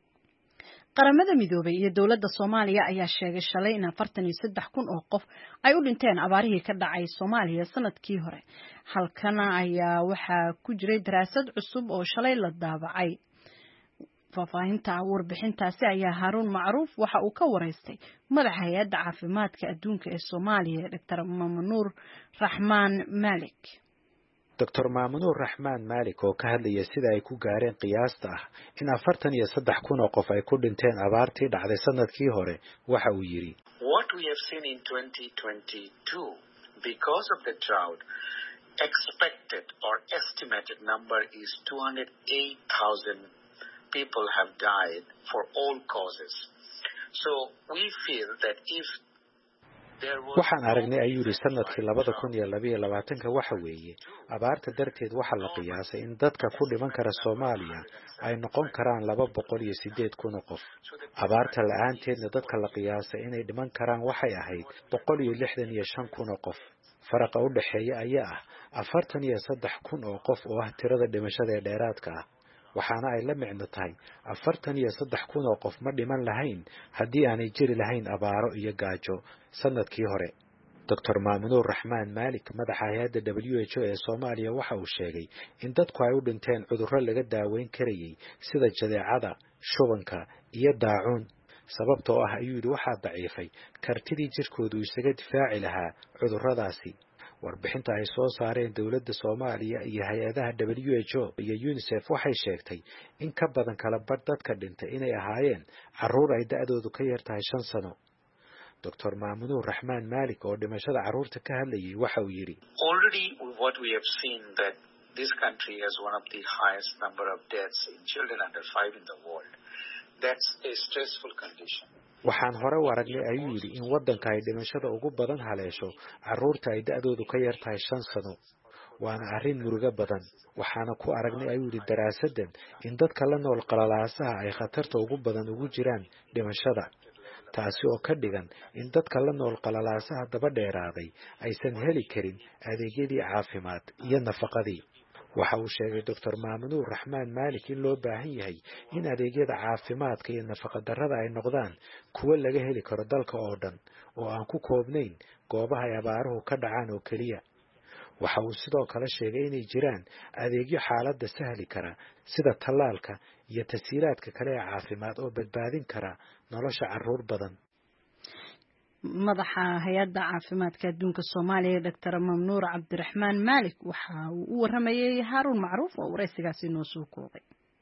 qaramada midoobay iyo dawladda Soomaaliya ayaa sheegay shalay in afartan iyo saddex kun oo qof ay u dhinteen abaarihii ka dhacay Soomaaliya sanadkii hore halkana ayaa waxa ku jiray daraasad cusub oo shalay la daabacay faafahinta warbixintaasi ayaa Haruun Macruuf waxa uu ka wareystay madaxa hay'adda caafimaadka adduunka ee Soomaaliya Doctor Maamnuur Raxmaan Malik Doctor Maamnuur Raxmaan Malik oo ka hadlayay sida ay ku gaareen qiyaasta ah in afartan iyo saddex kun oo qof ay ku dhinteen abaartii dhacday sanadkii hore waxa uu yiri What we have seen in twenty twenty-two because of the drought expected or estimated number is two hundred eight thousand people have died for all causes. So we feel that if waxaan aragnay ayuu yidhi sanadkii labada kun iyo labaiyo labaatanka waxa weeye abaarta darteed waxaa la qiyaasay in dadka ku dhiman kara Soomaaliya ay noqon karaan laba boqol iyo sideed kun oo qof. abaarta la'aanteedna dadka la qiyaasay inay dhiman karaan waxay ahayd boqol iyo lixdan iyo shan kun oo qof. faraqa u dhaxeeya ayaa ah afartan iyo saddex kun oo qof oo ah tirada dhimashada ee dheeraadka ah. waxaana ay la micno tahay afartan iyo saddex kun oo qof ma dhiman lahayn haddii aanay jiri lahayn abaaro iyo gaajo sanadkii hore. doctor Maamunuur Raxmaan Maalik, madaxa hay'adda W H O ee Soomaaliya, waxa uu sheegay in dadku ay u dhinteen cudurro laga daaweyn karayay sida jadeecada, shubanka iyo daacuun. sababtoo ah ayuu yidhi waxaa daciifay kartidii jirkoodu isaga difaaci lahaa cudurradaasi. warbixinta ay soo saareen dowladda Soomaaliya iyo hay'adaha W H O iyo UNICEF waxay sheegtay in ka badan kala badh dadka dhintay inay ahaayeen carruur ay da'doodu ka yar tahay shan sano. doctor Maamunuur Raxmaan Maalik oo dhimashada carruurta ka hadlayay waxa uu yidhi already what we have seen that this country has one of the highest number of deaths in children under five in the world. That's a stressful condition. waxaan hore u aragnay ayuu yidhi in waddanka ay dhimashada ugu badan haleesho carruurta ay da'doodu ka yar tahay shan sano. waana arrin murugo badan. waxaana ku aragnay ayuu yidhi daraasaddan in dadka la nool qalalaasaha ay khatarta ugu badan ugu jiraan dhimashada. taasi oo ka dhigan in dadka la nool qalalaasaha daba dheeraaday aysan heli karin adeegyadii caafimaad iyo nafaqadii. waxa uu sheegay doctor Maamunuur Raxmaan Maalik in loo baahan yahay in adeegyada caafimaadka iyo nafaqadarrada ay noqdaan kuwo laga heli karo dalka oo dhan oo aan ku koobnayn goobaha ay abaaruhu ka dhacaan oo keliya. waxa uu sidoo kale sheegay inay jiraan adeegyo xaaladda sahli kara sida tallaalka iyo tasiilaadka kale ee caafimaad oo badbaadin kara nolosha carruur badan. madaxa hay'adda caafimaadka adduunka Soomaaliya doctor Maamunuur Cabdiraxmaan Maalik waxa uu u waramayay Haruun Macruuf oo wareysigaasi noo soo koobay.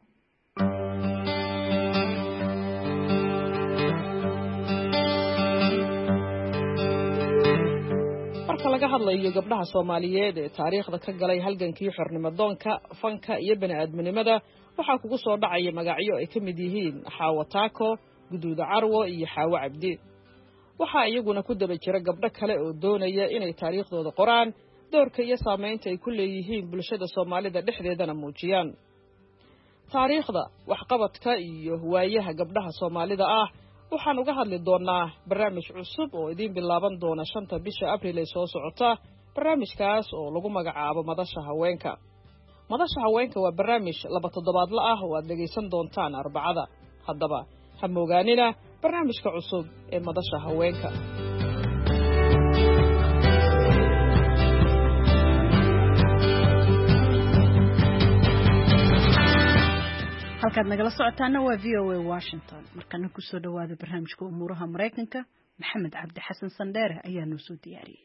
marka laga hadlayo gabdhaha Soomaaliyeed ee taariikhda ka galay halgankii xornimo-doonka, fanka iyo bani'aadminimada waxaa kugu soo dhacaya magacyo ay ka mid yihiin Xaawo Taako, Guduuda Carwo iyo Xaawo Cabdi. waxaa iyaguna ku daba jira gabdho kale oo doonaya inay taariikhdooda qoraan, doorka iyo saamaynta ay ku leeyihiin bulshada Soomaalida dhexdeedana muujiyaan. taariikhda, waxqabadka iyo waayaha gabdhaha Soomaalida ah waxaan uga hadli doonaa barnaamij cusub oo idin bilaaban doona shanta bisha Abriil ee soo socota. barnaamijkaas oo lagu magacaabo Madasha Haweenka. Madasha Haweenka waa barnaamij laba toddobaadle ah oo aad dhegaysan doontaan Arbacada. haddaba ha moogaanina barnaamijka cusub ee Madasha Haweenka. halkaad nagala socotaana waa V O A Washington. markana ku soo dhawaada barnaamijka umuuraha Mareykanka. Maxamed Cabdi Xasan Sandheere ayaa noo soo diyaariyay.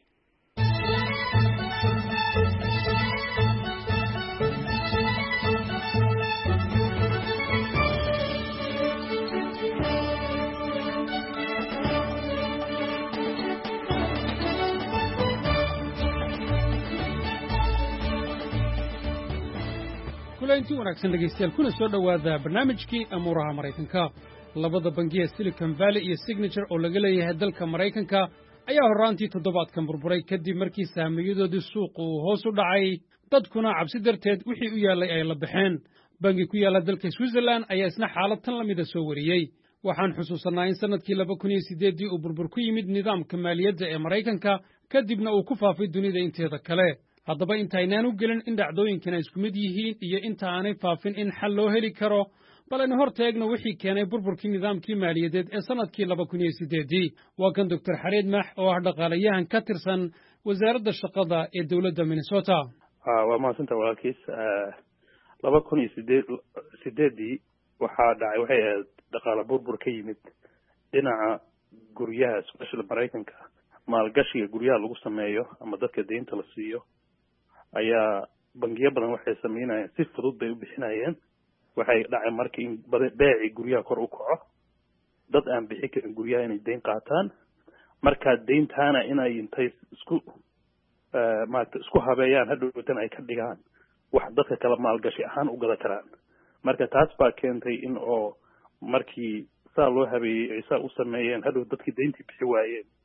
kulanti wanaagsan dhegaystayaal kuna soo dhawaada barnaamijkii amuuraha Mareykanka. labada bangiga Silicon Valley iyo Signature oo laga leeyahay dalka Mareykanka ayaa horraantii toddobaadkan burburay kadib markii saamiyadoodii suuqa uu hoos u dhacay, dadkuna cabsi darteed wixii u yaallay ay la baxeen. bangi ku yaalla dalka Switzerland ayaa isna xaalad tan la mida soo wariyey. waxaan xusuusanaa in sanadkii laba kun iyo siddeed uu burbur ku yimid nidaamka maaliyadda ee Mareykanka kadibna uu ku faafay dunida inteeda kale. haddaba intaynaan u gelin in dhacdooyinkana isku mid yihiin iyo inta aanay faafin in xal loo heli karo, bal aynu hor taagno wixii keenay burburkii nidaamkii maaliyadeed ee sanadkii laba kun iyo siddeed. waa kan doctor Xareed Max oo ah dhaqaalayahan ka tirsan wasaaradda shaqada ee dowladda Minnesota. waa mahadsantahay walaalkiis. laba kun iyo sideed sideedii waxaa dhacay waxay ahayd dhaqaale burbur ka yimid dhinaca guryaha especially Mareykanka. maalgashiga guryaha lagu sameeyo ama dadka deynta la siiyo ayaa bangiyo badan waxay sameynayeen si fudud bay u bixinayeen. waxay dhacay markii in beeci guryaha kor u kaco, dad aan bixi karin guryaha inay deyn qaataan, markaa deyntaana inay intay isku maaragta isku habeeyaan hadhowtan ay ka dhigaan wax dadka kala maalgashi ahaan u gada karaan. marka taas baa keentay in oo markii saa loo habeeyey ay saa u sameeyeen hadhow dadkii deyntii bixi waayeen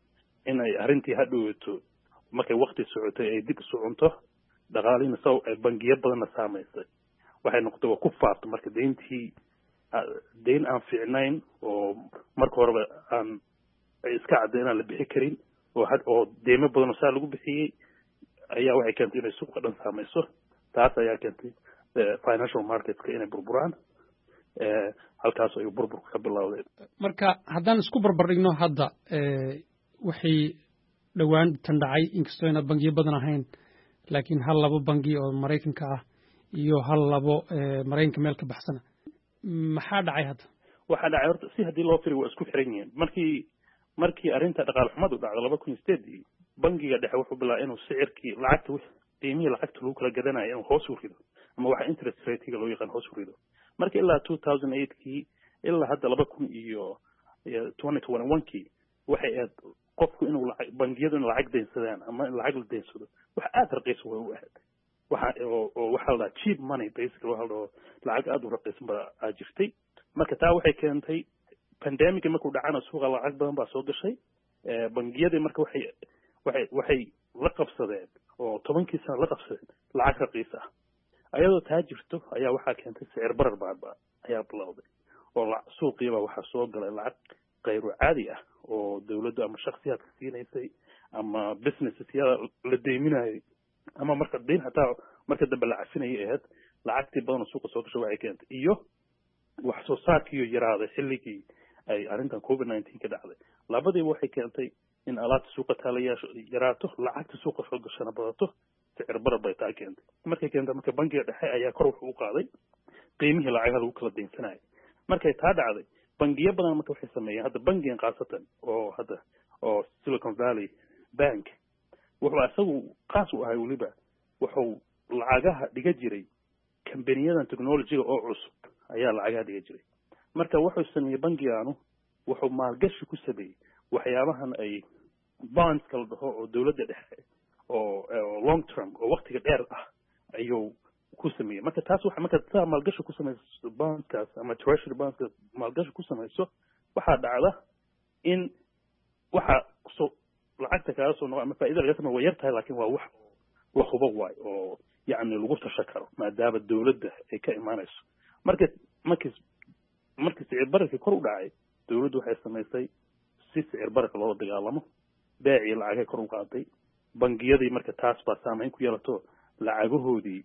in ay arrintii hadhowto markay wakti socotay ay dib isu cunto dhaqaalihiina saw ay bangiyo badanna saamaysay waxay noqotay waa ku faafta marka deyntii deyn aan fiicnayn oo marka horeba aan iska cadda inaan la bixi karin oo had oo deymo badan oo saa lagu bixiyey ayaa waxay keentay inay suuqa dhan saamayso taas ayaa keentay financial marketska inay burburaan halkaas ayuu burburka ka bilowday marka haddaan isku barbar dhigno hadda waxay dhowaan tan dhacay inkastoo inaad bangiyo badan ahayn laakiin hal labo bangi oo maraykanka ah iyo hal labo maraykanka meel ka baxsana maxaa dhacay hadda waxaa dhacay horta si haddii loo firiyo waa isku xiran yihiin markii markii arrinta dhaqaale xumadu dhacdo laba kun iyo sideedii bangiga dhexe wuxuu bilaabay inuu sicirkii lacagta qiimihii lacagta lagu kala gadanayo inuu hoos u rido ama waxa interest ratega loo yaqaan hoos u rido marka ilaa two thousand eightkii ilaa hadda laba kun iyo twenty twenty one kii waxay ahayd qofku inuu lacag bangiyadu in lacag deynsadaan ama in lacag la deynsado wax aada raqiis way u ahayd waxa oo waxaa la dhahaa cheap money basically waxaa la dhaho lacag aada u raqiisan baa aa jirtay marka taa waxay keentay pandemica markuu dhacana suuqa lacag badan baa soo gashay bangiyadii marka waxay waxay waxay la qabsadeen oo tobankii sano la qabsadeen lacag raqiis ah ayadoo taa jirto ayaa waxaa keentay sicir barar baaba ayaa bilowday oo suuqiiba waxaa soo galay lacag qayru caadi ah oo dawladdu ama shakhsiyaadka siinaysay ama businesses yada la deyminayay ama marka deyn hataa marka dambe la cafinayay ahayd lacagtii badan oo suuqa soo gashay waxay keentay iyo wax soo saarkiiyo yaraaday xilligii ay arrintan covid nineteen ka dhacday labadiiba waxay keentay in alaabta suuqa taala yaraato lacagta suuqa soo gashana badato sicir barar bay taa keentay markay keentay marka bangiga dhexe ayaa kor wuxuu u qaaday qiimihii lacagaha lagu kala deynsanayay markay taa dhacday bangiyo badan marka waxay sameeyeen hadda bangigan khaasatan oo hadda oo Silicon Valley Bank wuxuu asagu qaas u ahay weliba wuxuu lacagaha dhiga jiray kambaniyadan technology oo cusub ayaa lacagaha dhiga jiray marka wuxuu sameeyey bangigaanu wuxuu maalgashi ku sameeyey waxyaabahan ay bonds kala dhaho oo dawladda dhexe oo long term oo waqtiga dheer ah ayuu ku sameeyey marka taas waxa marka taa maalgashi ku samayso bondskaas ama treasury bondskaas maalgashi ku samayso waxaa dhacda in waxa soo lacagta kaga soo noqo ama faa'iido laga sameeyo way yar tahay laakiin waa wax la hubo waay oo yacni lagu tasha karo maadaama dawladda ay ka imaanayso marka markii markii sicir bararkii kor u dhacay dawladdu waxay samaysay si sicir bararka loola dagaalamo beecii lacagay kor u qaaday bangiyadii marka taas baa saameyn ku yeelato lacagahoodii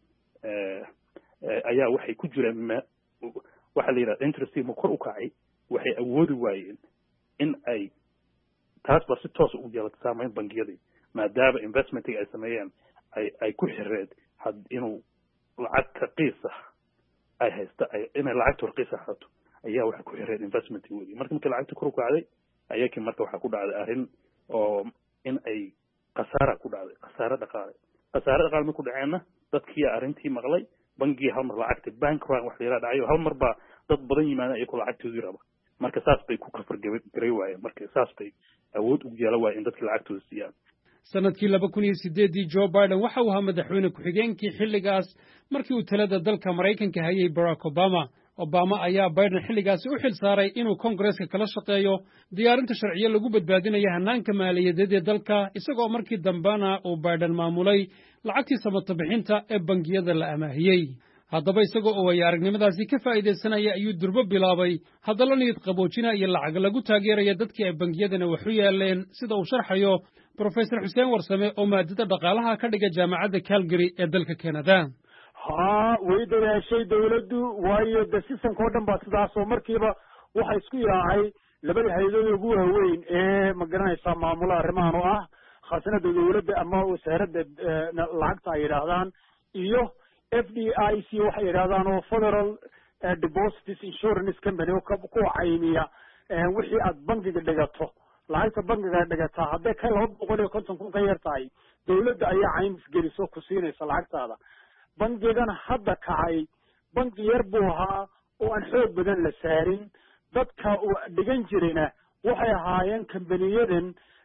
ayaa waxay ku jireen waxaa la yidhaha interest ma kor u kacay waxay awoodi waayeen in ay taas baa si toos u yeelato saameyn bangiyadii maadaama investmentiga ay sameeyeen ay ay ku xireed had inuu lacag raqiis ah ay haysta ay inay lacagta raqiis ah haato ayaa waxay ku xireed investmentigoodii marka markii lacagta kor u kacday ayakii marka waxaa ku dhacday arrin oo in ay khasaara ku dhacday khasaare dhaqaale khasaare dhaqaale marku dhaceenna dadkii arrintii maqlay bangigii hal mar lacagta bank run wax la yidhaha dhacayo hal mar baa dad badan yimaada iyagoo lacagtoodii raba marka saas bay ku kafar garay waayeen marka saas bay awood ugu yeela waayeen dadkii lacagtooda siiyaan sanadkii laba kun iyo sideedii Joe Biden waxa uu ahaa madaxweyne ku-xigeenkii xilligaas markii uu talada dalka Maraykanka hayay Barack Obama Obama ayaa Biden xilligaasi u xil saaray inuu Congress-ka kala shaqeeyo diyaarinta sharciyo lagu badbaadinayo hanaanka maaliyadeed ee dalka isagoo markii dambana uu Biden maamulay lacagtii samata bixinta ee bangiyada la amaahiyey haddaba isagoo oo ay aragnimadaasi ka faa'iideysanaya ayuu durbo bilaabay hadallo niyad qaboojina iyo lacag lagu taageeraya dadkii ay bangiyadana wax u yeeleen sida uu sharxayo Professor Xuseen Warsame oo maadada dhaqaalaha ka dhiga jaamacadda Calgary ee dalka Canada haa way dadaashay dawladdu waayo de systemka oo dhan baa sidaas oo markiiba waxa isku yaacay labada hay'adood ugu waaweyn ee ma garanaysaa maamula arrimahan oo ah khasnada dawladda ama wasaaradda lacagta ay yidhaahdaan iyo F D I C waxay yidhaahdaan oo Federal Deposits Insurance Company oo ku caymiya wixii aad bangiga dhigato lacagta bangiga dhigataa hadday ka laba boqol iyo konton kun ka yar tahay dawladda ayaa caymis geliso ku siinaysa lacagtaada bangigan hadda kacay bangi yar buu ahaa oo aan xoog badan la saarin dadka uu dhigan jirayna waxay ahaayeen kambaniyadan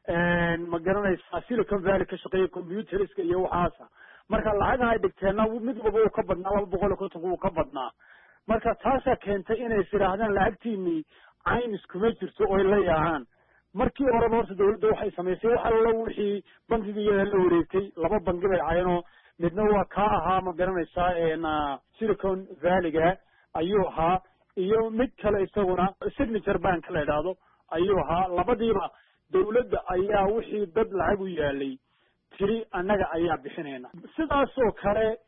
ma garanaysaa Silicon Valley ka shaqeeya computeriska iyo waxaasa marka lacagaha ay dhigteenna mid walba uu ka badnaa laba boqol iyo konton uu ka badnaa marka taasaa keentay inay is yidhaahdaan lacagtiinii caymis kuma jirto oo ay la yaacaan markii horeba horta dawladda waxay samaysay wax alla wixii bankiga iyada la wareegtay laba banki bay cayeenoo midna waa kaa ahaa ma garanaysaa silicon valleyga ayuu ahaa iyo mid kale isaguna signature bank la idhaahdo ayuu ahaa labadiiba dawladda ayaa wixii dad lacag u yaalay tiri annaga ayaa bixinayna sidaasoo kale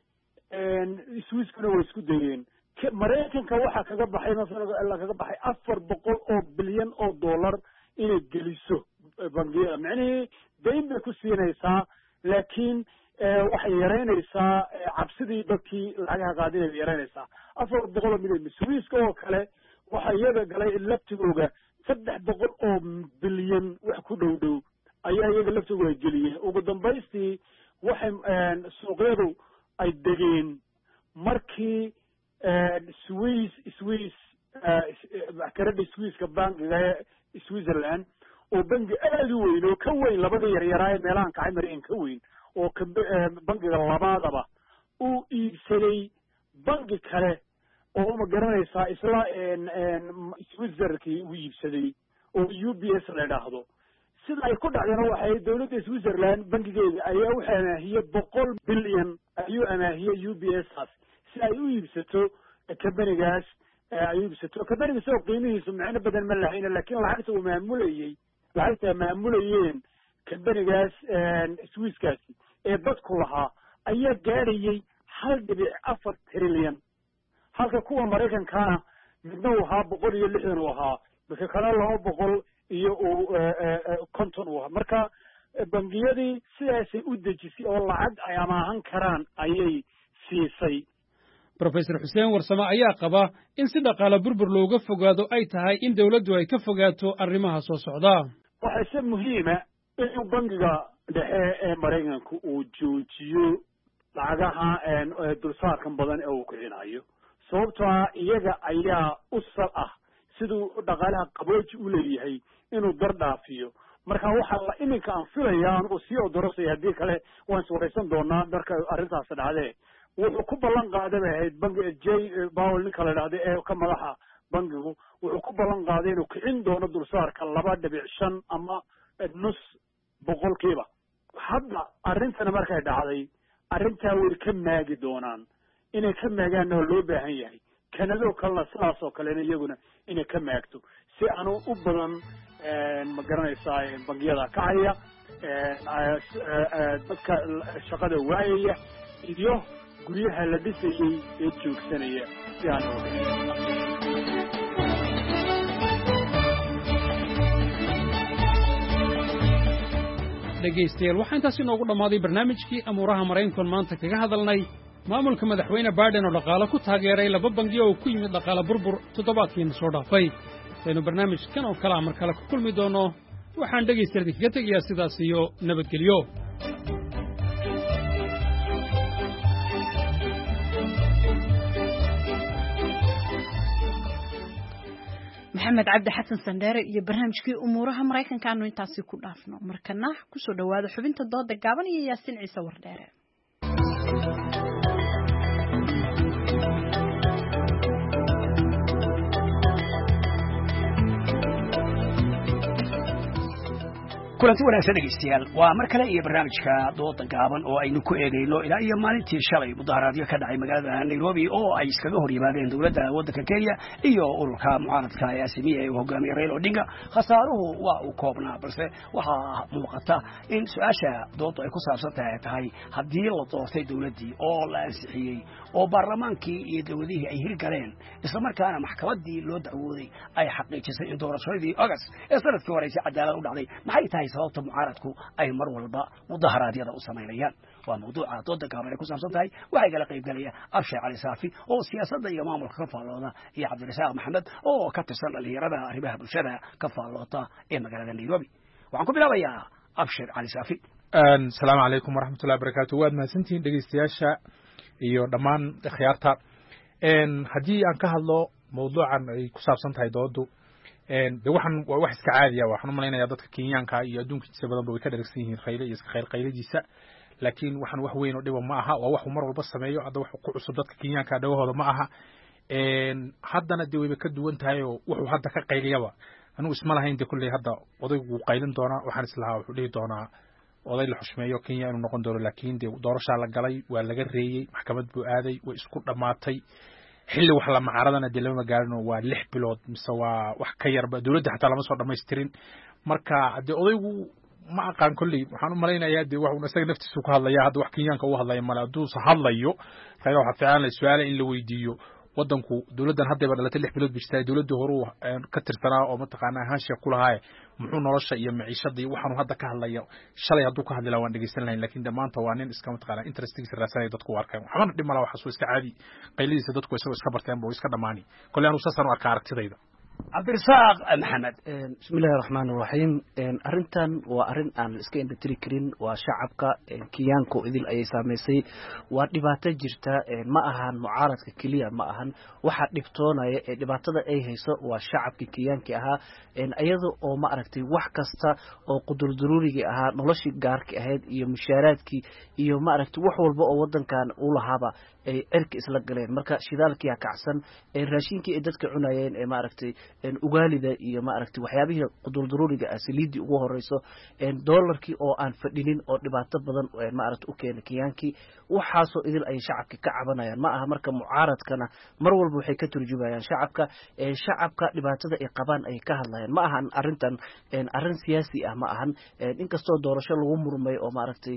swiiskuna way isku dayeen maraykanka waxaa kaga baxay masalan kaga baxay afar boqol oo bilyan oo dollar inay geliso bangiyada micnihii dayn bay ku siinaysaa laakiin waxay yaraynaysaa cabsidii dadkii lacagaha qaadinay bay yaraynaysaa afar boqol oo milyan swiiska oo kale waxa iyaga galay laftigooga saddex boqol oo bilyan wax ku dhow dhow ayaa iyaga laftooga ay geliyeen ugu dambaystii waxay suuqyadu ay degeen markii swiss swiss maxkamadda swisska bankiga ee switzerland oo bangi aada u weyn oo ka weyn labada yaryaraa ee meelahan kacay mareen ka weyn oo ka bankiga labaadaba uu iibsaday banki kale oo ma garanaysaa isla switzerkii uu iibsaday oo u b s la idhaahdo sida ay ku dhacdana waxay dawladda switzerland bankigeeda ayaa wuxuu amaahiyey boqol bilyan ayuu amaahiyey u b s-aas si ay u iibsato companigaas ay u iibsato companiga isagoo qiimihiisu micno badan ma lahayna lakin lacagta uu maamulayey lacagta maamulayeen companigaas swisskaasi ee dadku lahaa ayaa gaadhayey hal dhibic afar trilyan halka kuwa maraykankaana midna uu ahaa boqol iyo lixdan uu ahaa midka kale laba boqol iyo uu konton uu ahaa marka bangiyadii sidaasay u dejisay oo lacag ay amaahan karaan ayay siisay brofesor xuseen warsame ayaa qaba in si dhaqaale burbur looga fogaado ay tahay in dawladdu ay ka fogaato arrimaha soo socda waxaa se muhiima inuu bangiga dhexe ee maraykanka uu joojiyo lacagaha dulsaarkan badan ee uu kicinayo sababtoo ah iyaga ayaa u sal ah siduu dhaqaalaha qabooji u leeyahay inuu dar dhaafiyo marka waxaa la iminka aan filaya anigu sii odorosaya haddii kale waan iswaraysan doonaa marka arrintaasi dhacdee wuxuu ku ballan qaaday bay ahayd bangi j powell ninka la idhahda ee ka madaxa bangigu wuxuu ku ballan qaaday inuu kicin doono dulsaarka laba dhibic shan ama nus boqolkiiba hadda arrintana markay dhacday arrintaa way ka maagi doonaan inay ka maagaanna oo loo baahan yahay kanadoo kalena sidaas oo kalena iyaguna inay ka maagto si aanu u badan ma garanaysaa bangiyada kacaya dadka shaqada waayaya iyo guryaha la dhisayey ee joogsanaya si aan dhegaystayaal waxaa intaas inoogu dhammaaday barnaamijkii amuuraha maraykankan maanta kaga hadalnay maamulka madaxweyne baiden oo dhaqaale ku taageeray laba bangiyo oo ku yimid dhaqaale burbur toddobaadkiina soo dhaafay saynu barnaamijkan oo kale a mar kale ku kulmi doonno waxaan dhegaystayaal idinkaga tegayaa sidaas iyo nabadgelyo maxamed cabdi xasan sandheere iyo barnaamijkii umuuraha maraykanka aanu intaasi ku dhaafno markana kusoo dhawaada xubinta dooda gaaban iyo yaasiin ciise wardheere kulanti wanaagsan dhegaystayaal waa mar kale iyo barnaamijka dooda gaaban oo aynu ku eegayno ilaa iyo maalintii shalay mudaharaadyo ka dhacay magaalada Nairobi oo ay iskaga hor yimaadeen dawladda waddanka Kenya iyo ururka mucaaradka ee Azimio ee hogaamiye Raila Odinga khasaaruhu waa uu koobnaa balse waxaa muuqata in su'aasha dooda ay ku saabsan tahay haddii la doortay dawladdii oo la ansixiyey oo baarlamaankii iyo dawladihii ay hirgaleen isla markaana maxkamaddii loo dacwooday ay xaqiijisay in doorashadii August ee sanadkii hore si cadaalad u dhacday maxay tahay sababta mucaaradku ay mar walba mudaharaadyada u sameeyaan waa mawduuca dooda gaaban ee ku saabsan tahay waxay kala qayb galaya Abshir Cali Saafi oo siyaasadda iyo maamulka ka faallooda iyo Cabdirasaaq Maxamed oo ka tirsan dhalinyarada arrimaha bulshada ka faalloota ee magaalada Nairobi waxaan ku bilaabayaa Abshir Cali Saafi assalaamu calaykum waraxmatullahi wabarakaatuh waad mahadsantihiin dhegeystayaasha iyo dhammaan khiyaarta haddii aan ka hadlo mawduucan ay ku saabsan tahay doodu de waxaan waa wax iska caadiya waxaan u malaynayaa dadka Kenyaanka iyo adduunkiisa badanba way ka dharagsan yihiin Raila iyo iska khayr qayladiisa laakiin waxaan wax weyn oo dhiba ma aha waa wax mar walba sameeyo hadda wax ku cusub dadka Kenyaanka dhawahooda ma aha haddana de wayba ka duwan tahay oo wuxuu hadda ka qayliyaba anigu isma lahayn de kulley hadda odaygu wuu qaylin doonaa waxaan islahaa wuxuu dhihi doonaa oday la xushmeeyo Kenya inuu noqon doono laakiin de doorashaa la galay waa laga reeyay maxkamad buu aaday way isku dhamaatay xilli wax la macaradana de lama gaarin waa lix bilood mise waa wax ka yarba dawladda xataa lama soo dhammaystirin marka de odaygu ma aqaan kulley waxaan u malaynayaa de wax uu isaga naftiisu ku hadlaya hadda wax Kenyaanka uu hadlaya mala haduu hadlayo qaylo waxa fiican la su'aalo in la weydiiyo wadanku dawladdan hadda dhalatay lix bilood bishtaa dawladda hore ka tirsanaa oo mataqaanaa haanshiya ku lahaay muxuu nolosha iyo maciishada iyo waxaanu hadda ka hadlayo shalay haduu ka hadlaa waan dhageysan lahayn laakiin dhamaanta waa nin iska mataqaanaa interestigiisa raasanay dadku arkaan waxaan dhimala waxa soo iska caadi qaylidiisa dadku isagoo iska barteen buu iska dhamaani kulli aanu saasaan u arkaa aragtidayda cabdirasaaq maxamed bismillahi raxmaani raxiim arrintan waa arrin aan la iska indhatiri karin waa shacabka Kenyaanka idil ayay saameysay waa dhibaato jirta ma ahan mucaaradka kaliya ma ahan waxa dhibtoonaya ee dhibaatada ay hayso waa shacabka Kenyaanka ahaa iyada oo ma aragtay wax kasta oo qudur daruuriga ahaa noloshii gaarka ahayd iyo mushaaraadkii iyo ma aragtay wax walba oo wadankan u lahaaba ay cirka isla galeen marka shidaalkii kacsan ee raashinkii ay dadka cunayeen ee ma aragtay in ugaalida iyo ma aragtay waxyaabihii qudur daruuriga asaliidi ugu horeyso in dollarkii oo aan fadhinin oo dhibaato badan ma aragtay u keenay Kenyaankii waxaasoo idil ay shacabka ka cabanayaan ma aha marka mucaaradkana mar walba waxay ka turjumayaan shacabka ee shacabka dhibaatada ay qabaan ay ka hadlayaan ma ahan arrintan arrin siyaasi ah ma ahan inkastoo doorasho lagu murmay oo ma aragtay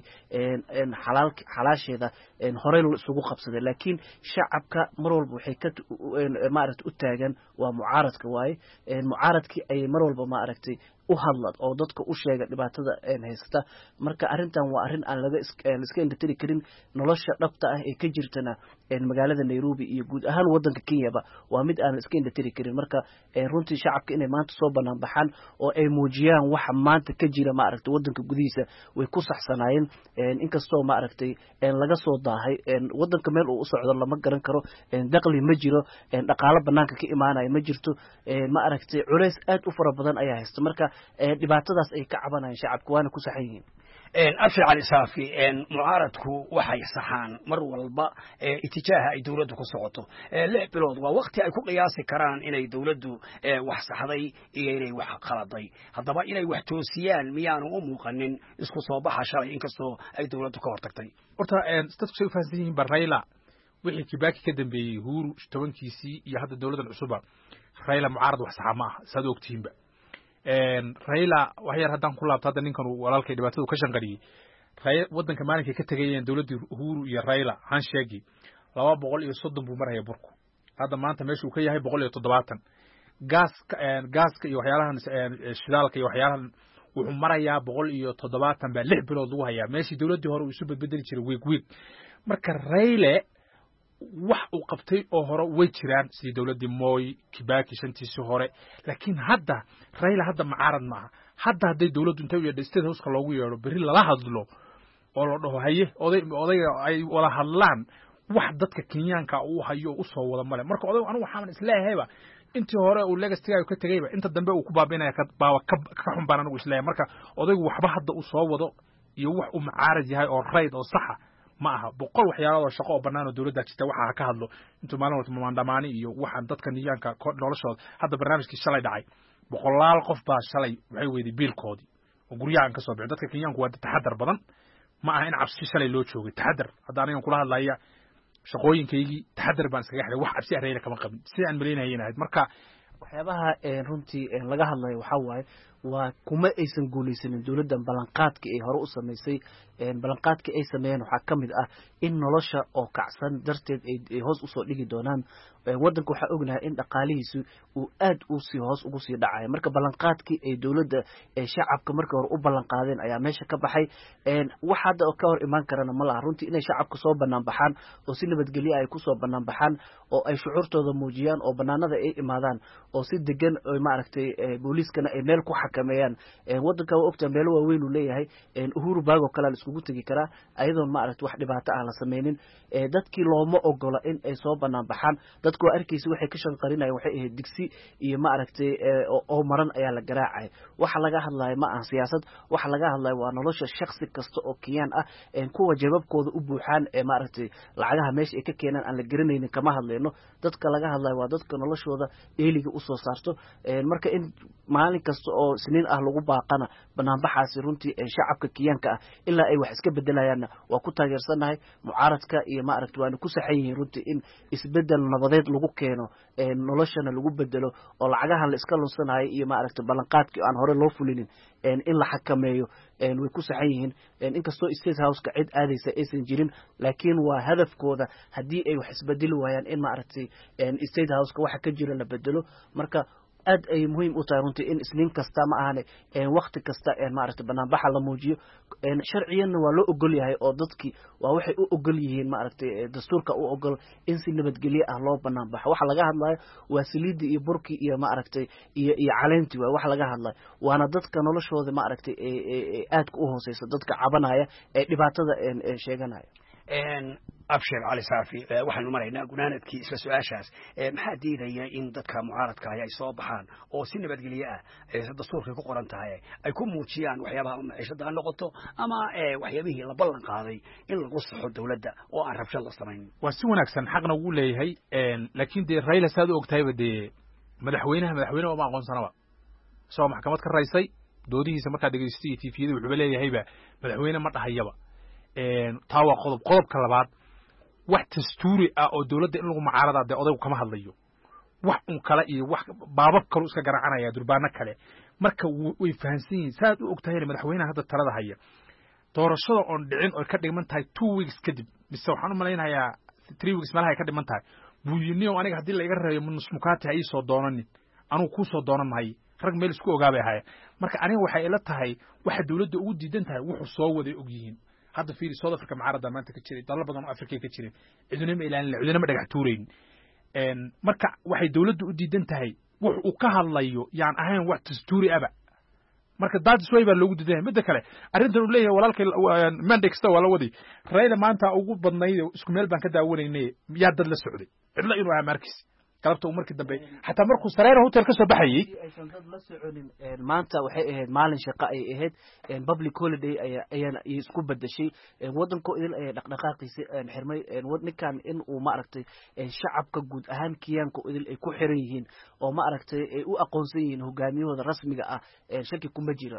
in xalaal xalaasheeda in horey isugu qabsaday laakiin shacabka mar walba waxay ka ma aragtay u taagan waa mucaaradka waay mucaaradkii ay mar walba ma aragtay u hadlad oo dadka u sheega dhibaatada een haysata marka arrintan waa arrin aan laga iska indhatiri karin nolosha dhabta ah ee ka jirtana een magaalada Nairobi iyo guud ahaan wadanka Kenya ba waa mid aan iska indhatiri karin marka runtii shacabka inay maanta soo banaan baxaan oo ay muujiyaan waxa maanta ka jira ma aragtay wadanka gudihiisa way ku saxsanaayeen inkastoo ma aragtay een laga soo daahay een wadanka meel uu u socdo lama garan karo een dakhli ma jiro een dhaqaale banaanka ka imaanaya ma jirto een ma aragtay culays aad u fara badan ayaa haysta marka dhibaatadaas ay ka cabanayaan shacabku waana ku saxan yihiin een afsha cali saafi een mucaaradku waxay saxaan mar walba ee itijaaha ay dawladdu ku socoto ee lix bilood waa waqti ay ku qiyaasi karaan inay dawladdu wax saxday iyo inay wax qaladay haddaba inay wax toosiyaan miyaanu u muuqanin isku soo baxa shalay inkastoo ay dawladdu ka hortagtay horta een dadku soo faahfaahsan yihiin Raila wixii Kibaki ka dambeeyay Uhuru tobankiisii iyo hadda dawladdan cusub Raila mucaarad wax sax ma aha sad ogtiinba een Raila waxyar hadan ku laabto hadda ninkan walaalkay dhibaatadu ka shanqariyay Raila wadanka maalinka ka tagayeen dawladda Uhuru iyo Raila han sheegi laba boqol iyo soddon buu maraya burku hadda maanta meesha uu ka yahay boqol iyo toddobaatan gas een gaska iyo waxyaalahan shidaalka iyo waxyaalahan wuxuu marayaa boqol iyo toddobaatan ba lix bilood lagu hayaa meeshii dawladii hore uu isu bedbedeli jiray week week marka Raila wax uu qabtay oo hore way jiraan sidii dawladii Moi Kibaki shantiisii hore laakiin hadda Raila hadda mucaarad ma aha hadda haday dawladdu inta iyo state house ka loogu yeero bari lala hadlo oo la dhaho haye oday odayga ay wala hadlaan wax dadka Kenyaanka uu hayo u soo wada male marka oday anigu waxaan isleeyahayba intii hore uu legacy-ga ka tagayba inta dambe uu ku baabinaya ka baawa ka xun baan anigu isleeyahay marka odaygu waxba hadda uu soo wado iyo wax uu mucaarad yahay oo rayd oo sax ma aha boqol waxyaalo shaqo oo banaan oo dawladda jirta waxa ka hadlo inta maalin walba maandamaani iyo waxaan dadka Kenyaanka noloshooda hadda barnaamijkii shalay dhacay boqolaal qof baa shalay waxay weeday biilkoodii oo guryahan ka soo bixin dadka Kenyaanku waa taxadar badan ma aha in cabsi shalay loo joogay taxadar hadda aniga kula hadlaya shaqooyinkaygii taxadar baan iskaga xidhay wax cabsi areyna kama qabin si aan maleynayeen marka waxyaabaha ee runtii ee laga hadlayo waxa waaye waa kuma aysan guuleysanin dawladdan balanqaadka ay hore u sameysay ee balanqaadka ay sameeyeen waxa kamid ah in nolosha oo kacsan darteed ay hoos u soo dhigi doonaan wadanka waxa ognahay in dhaqaalihiisu uu aad u sii hoos ugu sii dhacay marka balanqaadkii ay dawladda ee shacabka markii hore u balanqaadeen ayaa meesha ka baxay een wax hadda ka hor iman karana ma laha runtii inay shacabka soo banaan baxaan oo si nabadgelyo ay ku soo banaan baxaan oo ay shucuurtooda muujiyaan oo banaanada ay imaadaan oo si degan oo ma aragtay booliiskana ay meel ku xakameeyaan waddanka waa ogtaa meelo waaweyn uu leeyahay uhuru baag oo kale la iskugu tegi karaa ayadoon maaragtay wax dhibaato ah la sameynin dadkii looma ogola in ay soo banaan baxaan dadku waa arkaysa waxay ka shanqarinayaan waxay ahayd digsi iyo maaragtay oo maran ayaa la garaacay waxa laga hadlayo ma aha siyaasad waxa laga hadlayo waa nolosha shakhsi kasta oo Kenyan ah kuwa jababkooda u buuxaan ee maaragtay lacagaha meesha ay ka keenaan aan la garanaynin kama hadlayno dadka laga hadlayo waa dadka noloshooda eeliga u soo saarto marka in maalin kasta oo siniin ah lagu baaqana banaanbaxaasi runtii shacabka Kenyanka ah ilaa ay wax iska bedelayaan waa ku taageersanahay mucaaradka iyo maaragtay waana ku saxan yihiin runtii in isbedel nabadeed lagu keeno noloshana lagu bedelo oo lacagaha la iska lunsanayo iyo maaragtay ballanqaadkii aan hore loo fulinin in la xakameeyo way ku saxan yihiin inkastoo state house-ka cid aadaysa aysan jirin laakiin waa hadafkooda haddii ay wax isbedeli waayaan in maaragtay state house-ka waxa ka jira la bedelo marka aad ay muhiim u tahay runtii in isniin kasta ma ahane waqti kasta maaragtay banaanbaxa la muujiyo sharciyanna waa loo ogol yahay oo dadkii waa waxay u ogol yihiin maaragtay dastuurka u ogol in si nabadgelyo ah loo banaanbaxo waxa laga hadlayo waa saliidii iyo burkii iyo maaragtay iyo iyo caleentii waa waxa laga hadlayo waana dadka noloshooda maaragtay aadka u hooseysa dadka cabanaya ee dhibaatada sheeganaya abshir cali saafi waxaanu maraynaa gunaanadkii isla su-aashaas maxaa diidaya in dadka mucaaradka ah ay soo baxaan oo si nabadgelyo ah dastuurkay ku qoran tahay ay ku muujiyaan waxyaabaha maciishada ha noqoto ama waxyaabihii la ballan qaaday in lagu saxo dowladda oo aan rabshad la samayn waa si wanaagsan xaqna ugu leeyahay laakiin dee Raila saad u ogtahayba dee madaxweynaha madaxweynaha uma aqoonsanaba soo maxkamad ka raysay doodihiisa markaa dhegaystay T V-da wuxuu leeyahayba madaxweyne ma dhahayaba taa waa qodob qodobka labaad wax dastuuri ah oo dawladda in lagu mucaarada de odaygu kama hadlayo wax un kale iyo wax baabab kale iska garacanaya durbaano kale marka way fahansan yihiin saad u ogtahay madaxweynaha hadda talada haya doorashada oon dhicin oo ka dhiman tahay two weeks kadib mise waxaan u malaynayaa three weeks malaha ay ka dhiman tahay buyiniyo aniga haddii la iga reeyo musmukaati ay soo doonanin anuu ku soo doonan mahay rag meel isku ogaabay ahaayeen marka aniga waxay ila tahay waxa dawladda ugu diidan tahay wuxuu soo waday og yihiin hadda fiiri South Africa mucaarada maanta ka jiray dalal badan oo Afrika ka jiray cidunima ilaalin cidunima dhagax tuureyn een marka waxay dawladdu u diidan tahay wax uu ka hadlayo yaan ahayn wax dastuuri aba marka dad way baa loogu diidan mid kale arrintan uu leeyahay walaalkay Mandex wala wadi Raila maanta ugu badnayd isku meel baan ka daawanaynay yaa dad la socday cidla inuu ahaa markis galabta uu markii dambe xataa markuu sareera hotel ka soo baxayay aysan dad la soconin maanta waxay ahayd maalin shaqo ay ahayd public holiday ayaan isku bedeshay wadanka idil ay dhaqdhaqaaqiisa xirmay ninkan in uu ma aragtay shacabka guud ahaan Kenyanka idil ay ku xiran yihiin oo ma aragtay ay u aqoonsan yihiin hogaamiyahooda rasmiga ah shaki kuma jiro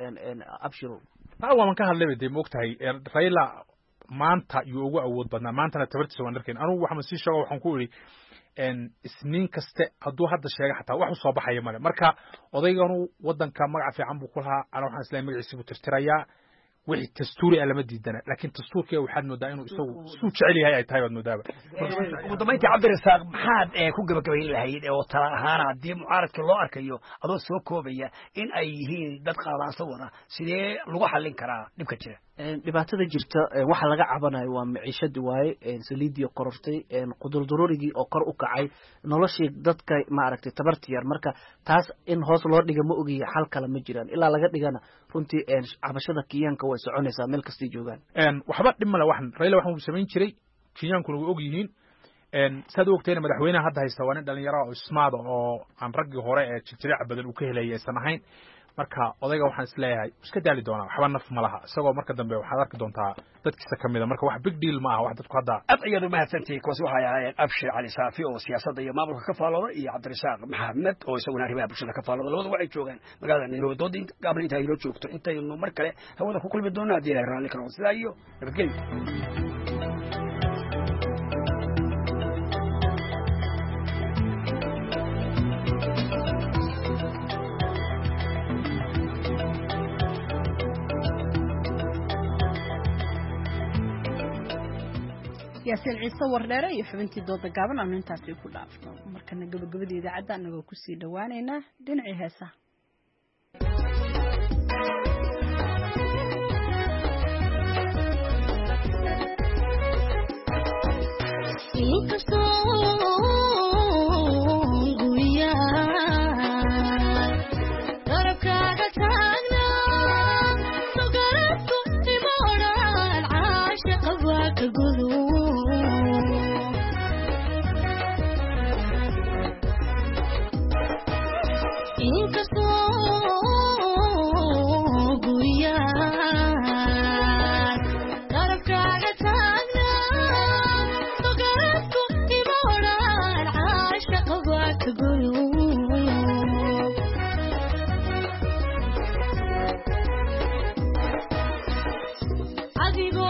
abshiro taa waan ka hadlay de moogtahay Raila maanta uu ugu awood badnaa maantana tabartiisa waan arkeen anigu waxaan si sheego waxaan ku iri en isniin kaste hadduu hadda sheega xataa wax soo baxaya male marka odayganu wadanka magac fiican buu ku lahaa ana waxaan islaam magaciisa buu tirtirayaa wixii dastuuri ah lama diidana laakiin dastuurkii waxaad moodaa inuu isagu suu jecel yahay ay tahay waad moodaaba ugu dambeyntii cabdirasaaq maxaad ku gabagabayn lahayd oo tala ahaan haddii mucaaradka loo arkayo adoo soo koobaya in ay yihiin dad qaadaaso wada sidee lagu xallin karaa dhibka jira dhibaatada jirta waxa laga cabanayo waa maciishada waaye saliidii korortay qudurdururigii oo kor u kacay noloshii dadka ma aragtay tabartiyar marka taas in hoos loo dhiga ma ogiyo xal kale ma jiraan ilaa laga dhigana runtii cabashada Kenyanka way soconaysaa meel kasta joogan een waxba dhimala waxan Raila waxaan u sameyn jiray Kenyanku lagu og yihiin een sad ogtayna madaxweynaha hadda haysta waa nin dhalinyaro oo ismaad oo aan ragii hore ee jirjiric badan uu ka helayay sanahayn marka odayga waxaan isleeyahay iska daali doonaa waxba naf ma laha isagoo marka dambe waxaad arki doontaa dadkiisa kamida marka wax big deal ma aha wax dadku hadda aad ayadu mahadsantahay kuwaas waxay ahaayeen abshir cali saafi oo siyaasadda iyo maamulka ka faalooda iyo cabdirasaaq maxamed oo isaguna arrimaha bulshada ka faalooda labadu waxay joogaan magaalada Nairobi doodin gaabri inta ay loo joogto intaynu mar kale hawada ku kulmi doonaa haddii ay raalli karo sidaa iyo nabadgelyo yaasiin ciise wardheere iyo xubintii dooda gaaban aanu intaasi ku dhaafno markana gabagabada idaacadda anagoo ku sii dhawaanaynaa dhinacii heesaha inkastoo guyaa darabkaaga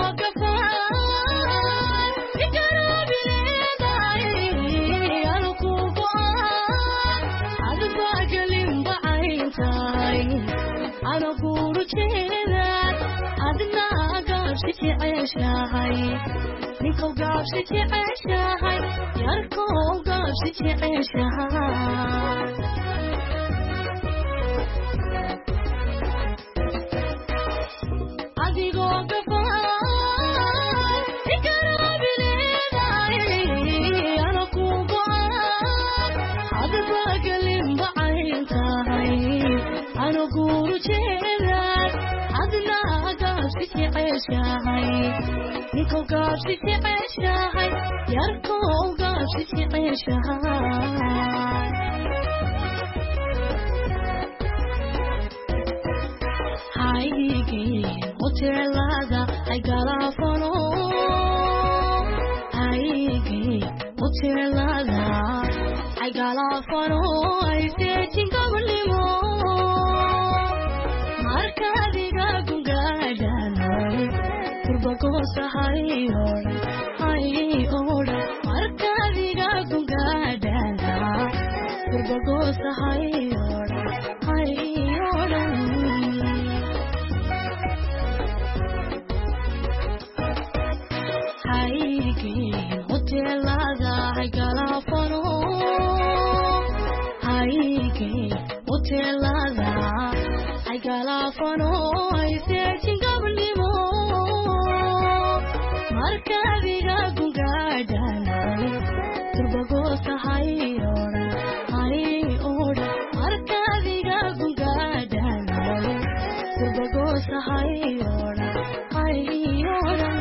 ninko gaabsi jeceshahay yarko gaabsi jeceshahay adigoo gafaan ikaraabileedaay ana ku go'an adba gelin bacayn tahay ana guuru jeedaad adna gaabsi jeceshahay ninko gaabsi jeceshahay yarko gaabsi jeceshahay haygii hoteelada ay galaafano haygii hoteelada ay galaafano ay seejin gabalnimo markaadiga gungaadhanay kurbagosahayoodha hayoodha markaadiga gungaadhana kurbagosahayoodha hayoodhan haygii hoteelada ay galaafano haygii hoteelada ay galaafano ay seejin gabalnimo markaadiga gungaadhanay kurbagosahayoodha hayoodha markaadiga gungaadhanay kurbagosahayoodha hayoodhan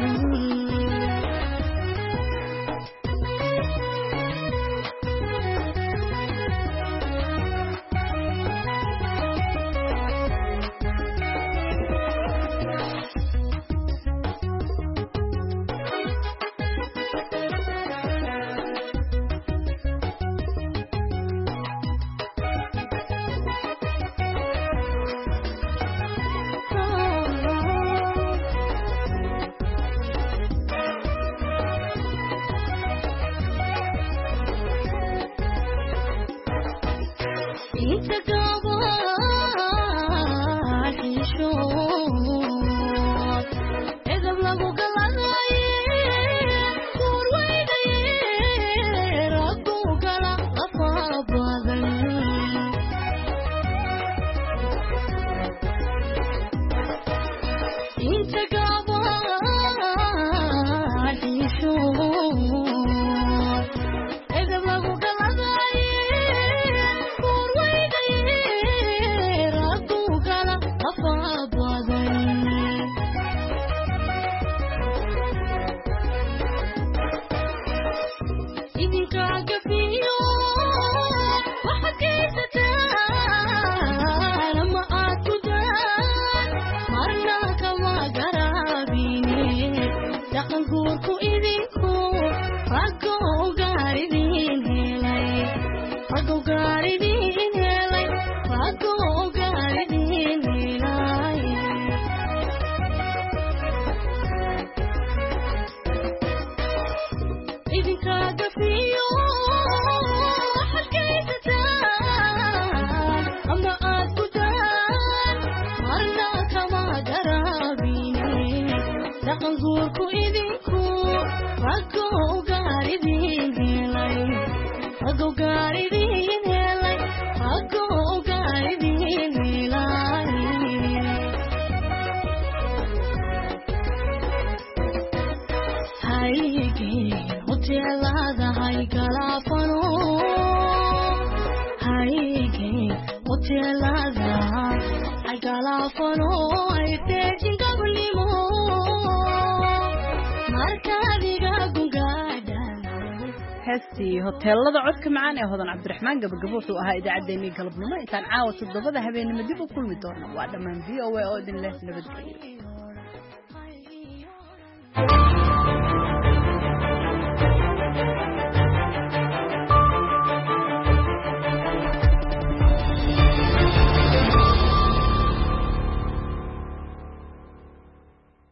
heestii hoteelada codka macaan ee hodan cabdiraxmaan gabagabo wuxuu ahaa idaacaddeenii galabnimo intaan caawa toddobada habeenimo dib u kulmi doono waa dhammaan v o a oo idin leh nabadgelyo